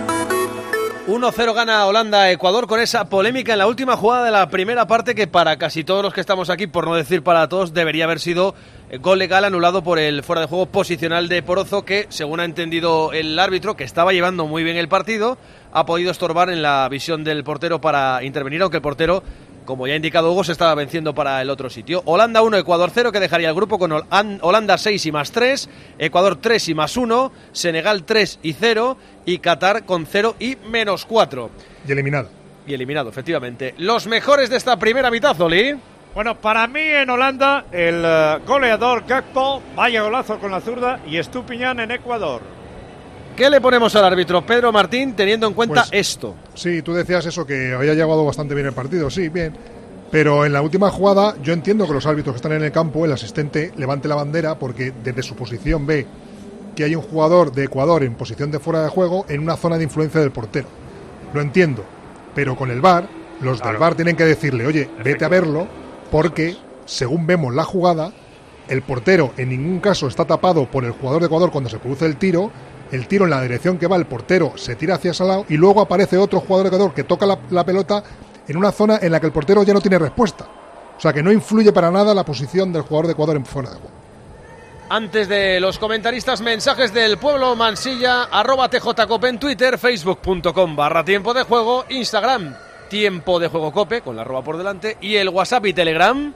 uno cero gana Holanda a Ecuador con esa polémica en la última jugada de la primera parte que para casi todos los que estamos aquí, por no decir para todos, debería haber sido gol legal anulado por el fuera de juego posicional de Porozo que, según ha entendido el árbitro, que estaba llevando muy bien el partido, ha podido estorbar en la visión del portero para intervenir, aunque el portero, como ya ha indicado Hugo, se estaba venciendo para el otro sitio. Holanda uno, Ecuador cero, que dejaría el grupo con Holanda seis y más tres, Ecuador tres y más uno, Senegal tres y cero y Qatar con cero y menos cuatro. Y eliminado. Y eliminado, efectivamente. Los mejores de esta primera mitad, Oli. Bueno, para mí en Holanda el uh, goleador Gakpo, vaya golazo con la zurda, y Estupiñán en Ecuador. ¿Qué le ponemos al árbitro Pedro Martín teniendo en cuenta pues, esto? Sí, tú decías eso, que había llevado bastante bien el partido, sí, bien. Pero en la última jugada yo entiendo que los árbitros que están en el campo, el asistente levante la bandera porque desde su posición ve que hay un jugador de Ecuador en posición de fuera de juego en una zona de influencia del portero. Lo entiendo, pero con el V A R, los claro. del V A R tienen que decirle, oye, vete a verlo porque, según vemos la jugada, el portero en ningún caso está tapado por el jugador de Ecuador cuando se produce el tiro. El tiro en la dirección que va el portero se tira hacia ese lado y luego aparece otro jugador de Ecuador que toca la, la pelota en una zona en la que el portero ya no tiene respuesta. O sea que no influye para nada la posición del jugador de Ecuador en fuera de juego. Antes de los comentaristas, mensajes del pueblo Mansilla, arroba tjcope en Twitter, facebook.com barra tiempo de juego, Instagram, tiempo de juego cope, con la arroba por delante, y el WhatsApp y Telegram.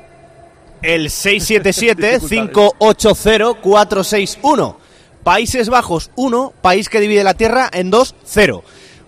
El seis siete siete, cinco ocho cero, cuatro seis uno. Países Bajos uno, país que divide la tierra en dos, cero.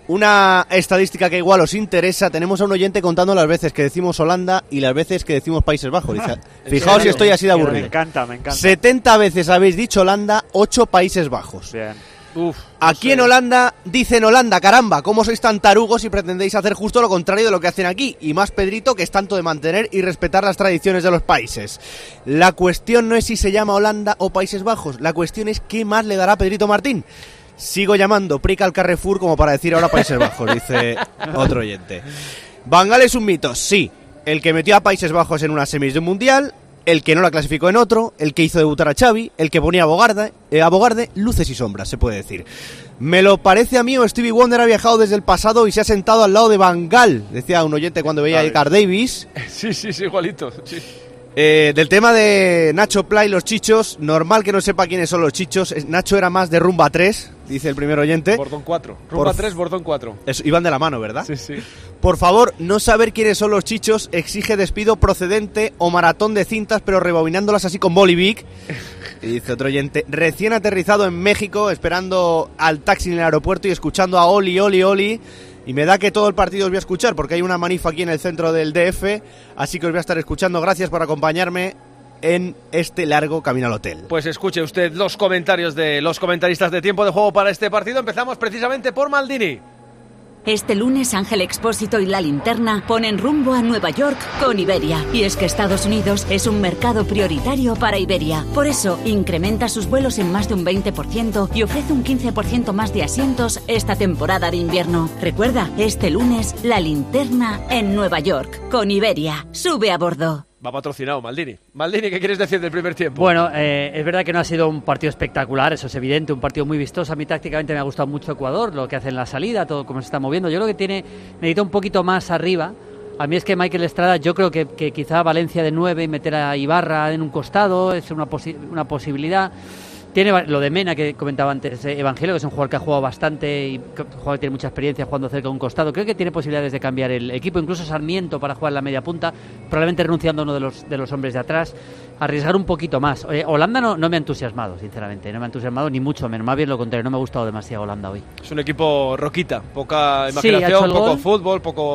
Una estadística que igual os interesa. Tenemos a un oyente contando las veces que decimos Holanda y las veces que decimos Países Bajos. Dice, fijaos si estoy así de aburrido. Me encanta, me encanta. setenta veces habéis dicho Holanda, ocho Países Bajos. Bien. Uf, aquí no sé. en Holanda dicen Holanda, caramba, ¿cómo sois tan tarugos y pretendéis hacer justo lo contrario de lo que hacen aquí? Y más Pedrito, que es tanto de mantener y respetar las tradiciones de los países. La cuestión no es si se llama Holanda o Países Bajos, la cuestión es qué más le dará Pedrito Martín. Sigo llamando Prica al Carrefour como para decir ahora Países Bajos, dice otro oyente. Van Gaal es un mito, sí. El que metió a Países Bajos en una semis de un mundial, el que no la clasificó en otro, el que hizo debutar a Xavi, el que ponía a Bogarde, eh, a Bogarde, luces y sombras, se puede decir. Me lo parece a mí o Stevie Wonder ha viajado desde el pasado y se ha sentado al lado de Van Gaal, decía un oyente cuando veía a Edgar Davis. Sí, sí, sí, igualito, sí. Eh, del tema de Nacho Pla y los chichos, normal que no sepa quiénes son los chichos. Nacho era más de Rumba tres, dice el primer oyente. Bordón cuatro. Rumba tres, Bordón cuatro. Eso, iban de la mano, ¿verdad? Sí, sí. Por favor, no saber quiénes son los chichos exige despido procedente o maratón de cintas, pero rebobinándolas así con Bolivic. Y dice otro oyente, recién aterrizado en México, esperando al taxi en el aeropuerto y escuchando a Oli, Oli, Oli. Y me da que todo el partido os voy a escuchar porque hay una manifa aquí en el centro del D F, así que os voy a estar escuchando. Gracias por acompañarme en este largo camino al hotel. Pues escuche usted los comentarios de los comentaristas de Tiempo de Juego para este partido. Empezamos precisamente por Maldini. Este lunes Ángel Expósito y La Linterna ponen rumbo a Nueva York con Iberia. Y es que Estados Unidos es un mercado prioritario para Iberia. Por eso, incrementa sus vuelos en más de un veinte por ciento y ofrece un quince por ciento más de asientos esta temporada de invierno. Recuerda, este lunes, La Linterna en Nueva York con Iberia. Sube a bordo. Va patrocinado, Maldini. Maldini, ¿qué quieres decir del primer tiempo? Bueno, eh, es verdad que no ha sido un partido espectacular, eso es evidente, un partido muy vistoso. A mí tácticamente me ha gustado mucho Ecuador, lo que hace en la salida, todo cómo se está moviendo. Yo creo que tiene, necesita un poquito más arriba. A mí es que Michael Estrada, yo creo que, que quizá Valencia de nueve y meter a Ibarra en un costado es una, posi- una posibilidad. Tiene lo de Mena, que comentaba antes Evangelio, que es un jugador que ha jugado bastante y un jugador que tiene mucha experiencia jugando cerca de un costado. Creo que tiene posibilidades de cambiar el equipo, incluso Sarmiento para jugar en la media punta, probablemente renunciando a uno de los, de los hombres de atrás, arriesgar un poquito más. Oye, Holanda no, no me ha entusiasmado, sinceramente, no me ha entusiasmado ni mucho menos, más bien lo contrario, no me ha gustado demasiado Holanda hoy. Es un equipo roquita, poca imaginación, sí, poco gol. fútbol, poco...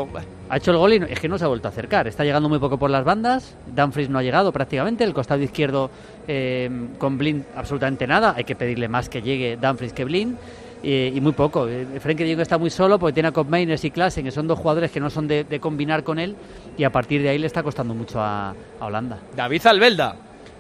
Ha hecho el gol y no, es que no se ha vuelto a acercar. Está llegando muy poco por las bandas. Dumfries no ha llegado prácticamente. El costado izquierdo eh, con Blind absolutamente nada. Hay que pedirle más que llegue Dumfries que Blind. Eh, y muy poco. Eh, Frenkie de Jong está muy solo porque tiene a Koopmeiners y Klaassen, que son dos jugadores que no son de, de combinar con él. Y a partir de ahí le está costando mucho a, a Holanda. David Albelda.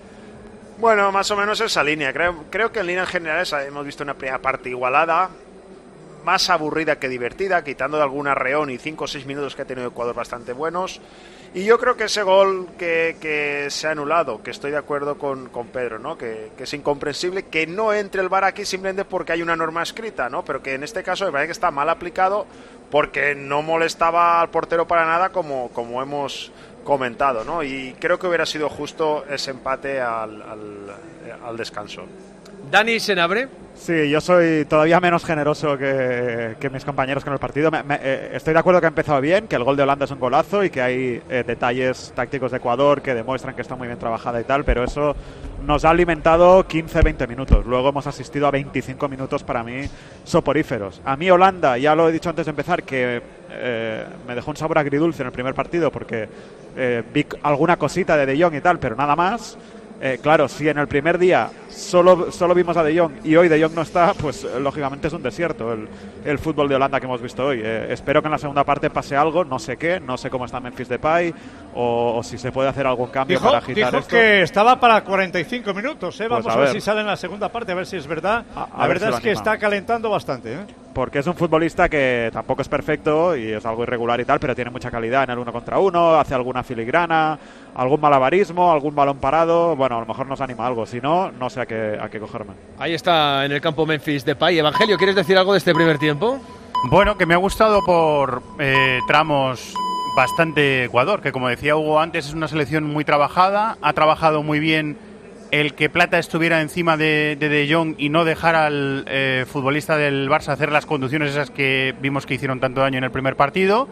Bueno, más o menos esa línea. Creo, creo que en líneas generales hemos visto una primera parte igualada, más aburrida que divertida, quitando de algún arreón y cinco o seis minutos que ha tenido Ecuador bastante buenos. Y yo creo que ese gol que, que se ha anulado, que estoy de acuerdo con, con Pedro, ¿no? Que, que es incomprensible que no entre el V A R aquí simplemente porque hay una norma escrita, ¿no? Pero que en este caso me parece que está mal aplicado porque no molestaba al portero para nada, como, como hemos comentado, ¿no? Y creo que hubiera sido justo ese empate al, al, al descanso. Dani Senabre. Sí, yo soy todavía menos generoso que, que mis compañeros con el partido. Me, me, eh, estoy de acuerdo que ha empezado bien, que el gol de Holanda es un golazo y que hay eh, detalles tácticos de Ecuador que demuestran que está muy bien trabajada y tal, pero eso nos ha alimentado quince a veinte minutos. Luego hemos asistido a veinticinco minutos para mí soporíferos. A mí Holanda, ya lo he dicho antes de empezar, que eh, me dejó un sabor agridulce en el primer partido porque eh, vi alguna cosita de De Jong y tal, pero nada más. Eh, claro, si en el primer día solo, solo vimos a De Jong y hoy De Jong no está, pues eh, lógicamente es un desierto el, el fútbol de Holanda que hemos visto hoy. Eh, espero que en la segunda parte pase algo, no sé qué, no sé cómo está Memphis Depay o, o si se puede hacer algún cambio dijo, para agitar dijo esto. que estaba para cuarenta y cinco minutos, ¿eh? Vamos Pues a, a ver. ver si sale en la segunda parte, a ver si es verdad. A, a la ver verdad si es que anima. está calentando bastante, ¿eh? Porque es un futbolista que tampoco es perfecto y es algo irregular y tal, pero tiene mucha calidad en el uno contra uno, hace alguna filigrana, algún malabarismo, algún balón parado. Bueno, a lo mejor nos anima algo, si no, no sé a qué, a qué cogerme. Ahí está en el campo Memphis Depay. Evangelio, ¿quieres decir algo de este primer tiempo? Bueno, que me ha gustado por eh, tramos bastante Ecuador, que como decía Hugo antes, es una selección muy trabajada, ha trabajado muy bien el que Plata estuviera encima de De, de Jong y no dejar al eh, futbolista del Barça hacer las conducciones esas que vimos que hicieron tanto daño en el primer partido.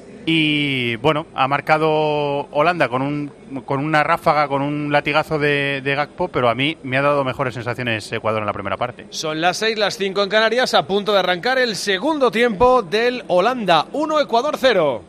Y bueno, ha marcado Holanda con un con una ráfaga, con un latigazo de, de Gakpo, pero a mí me ha dado mejores sensaciones Ecuador en la primera parte. Son las seis, las cinco en Canarias, a punto de arrancar el segundo tiempo del Holanda uno, Ecuador cero.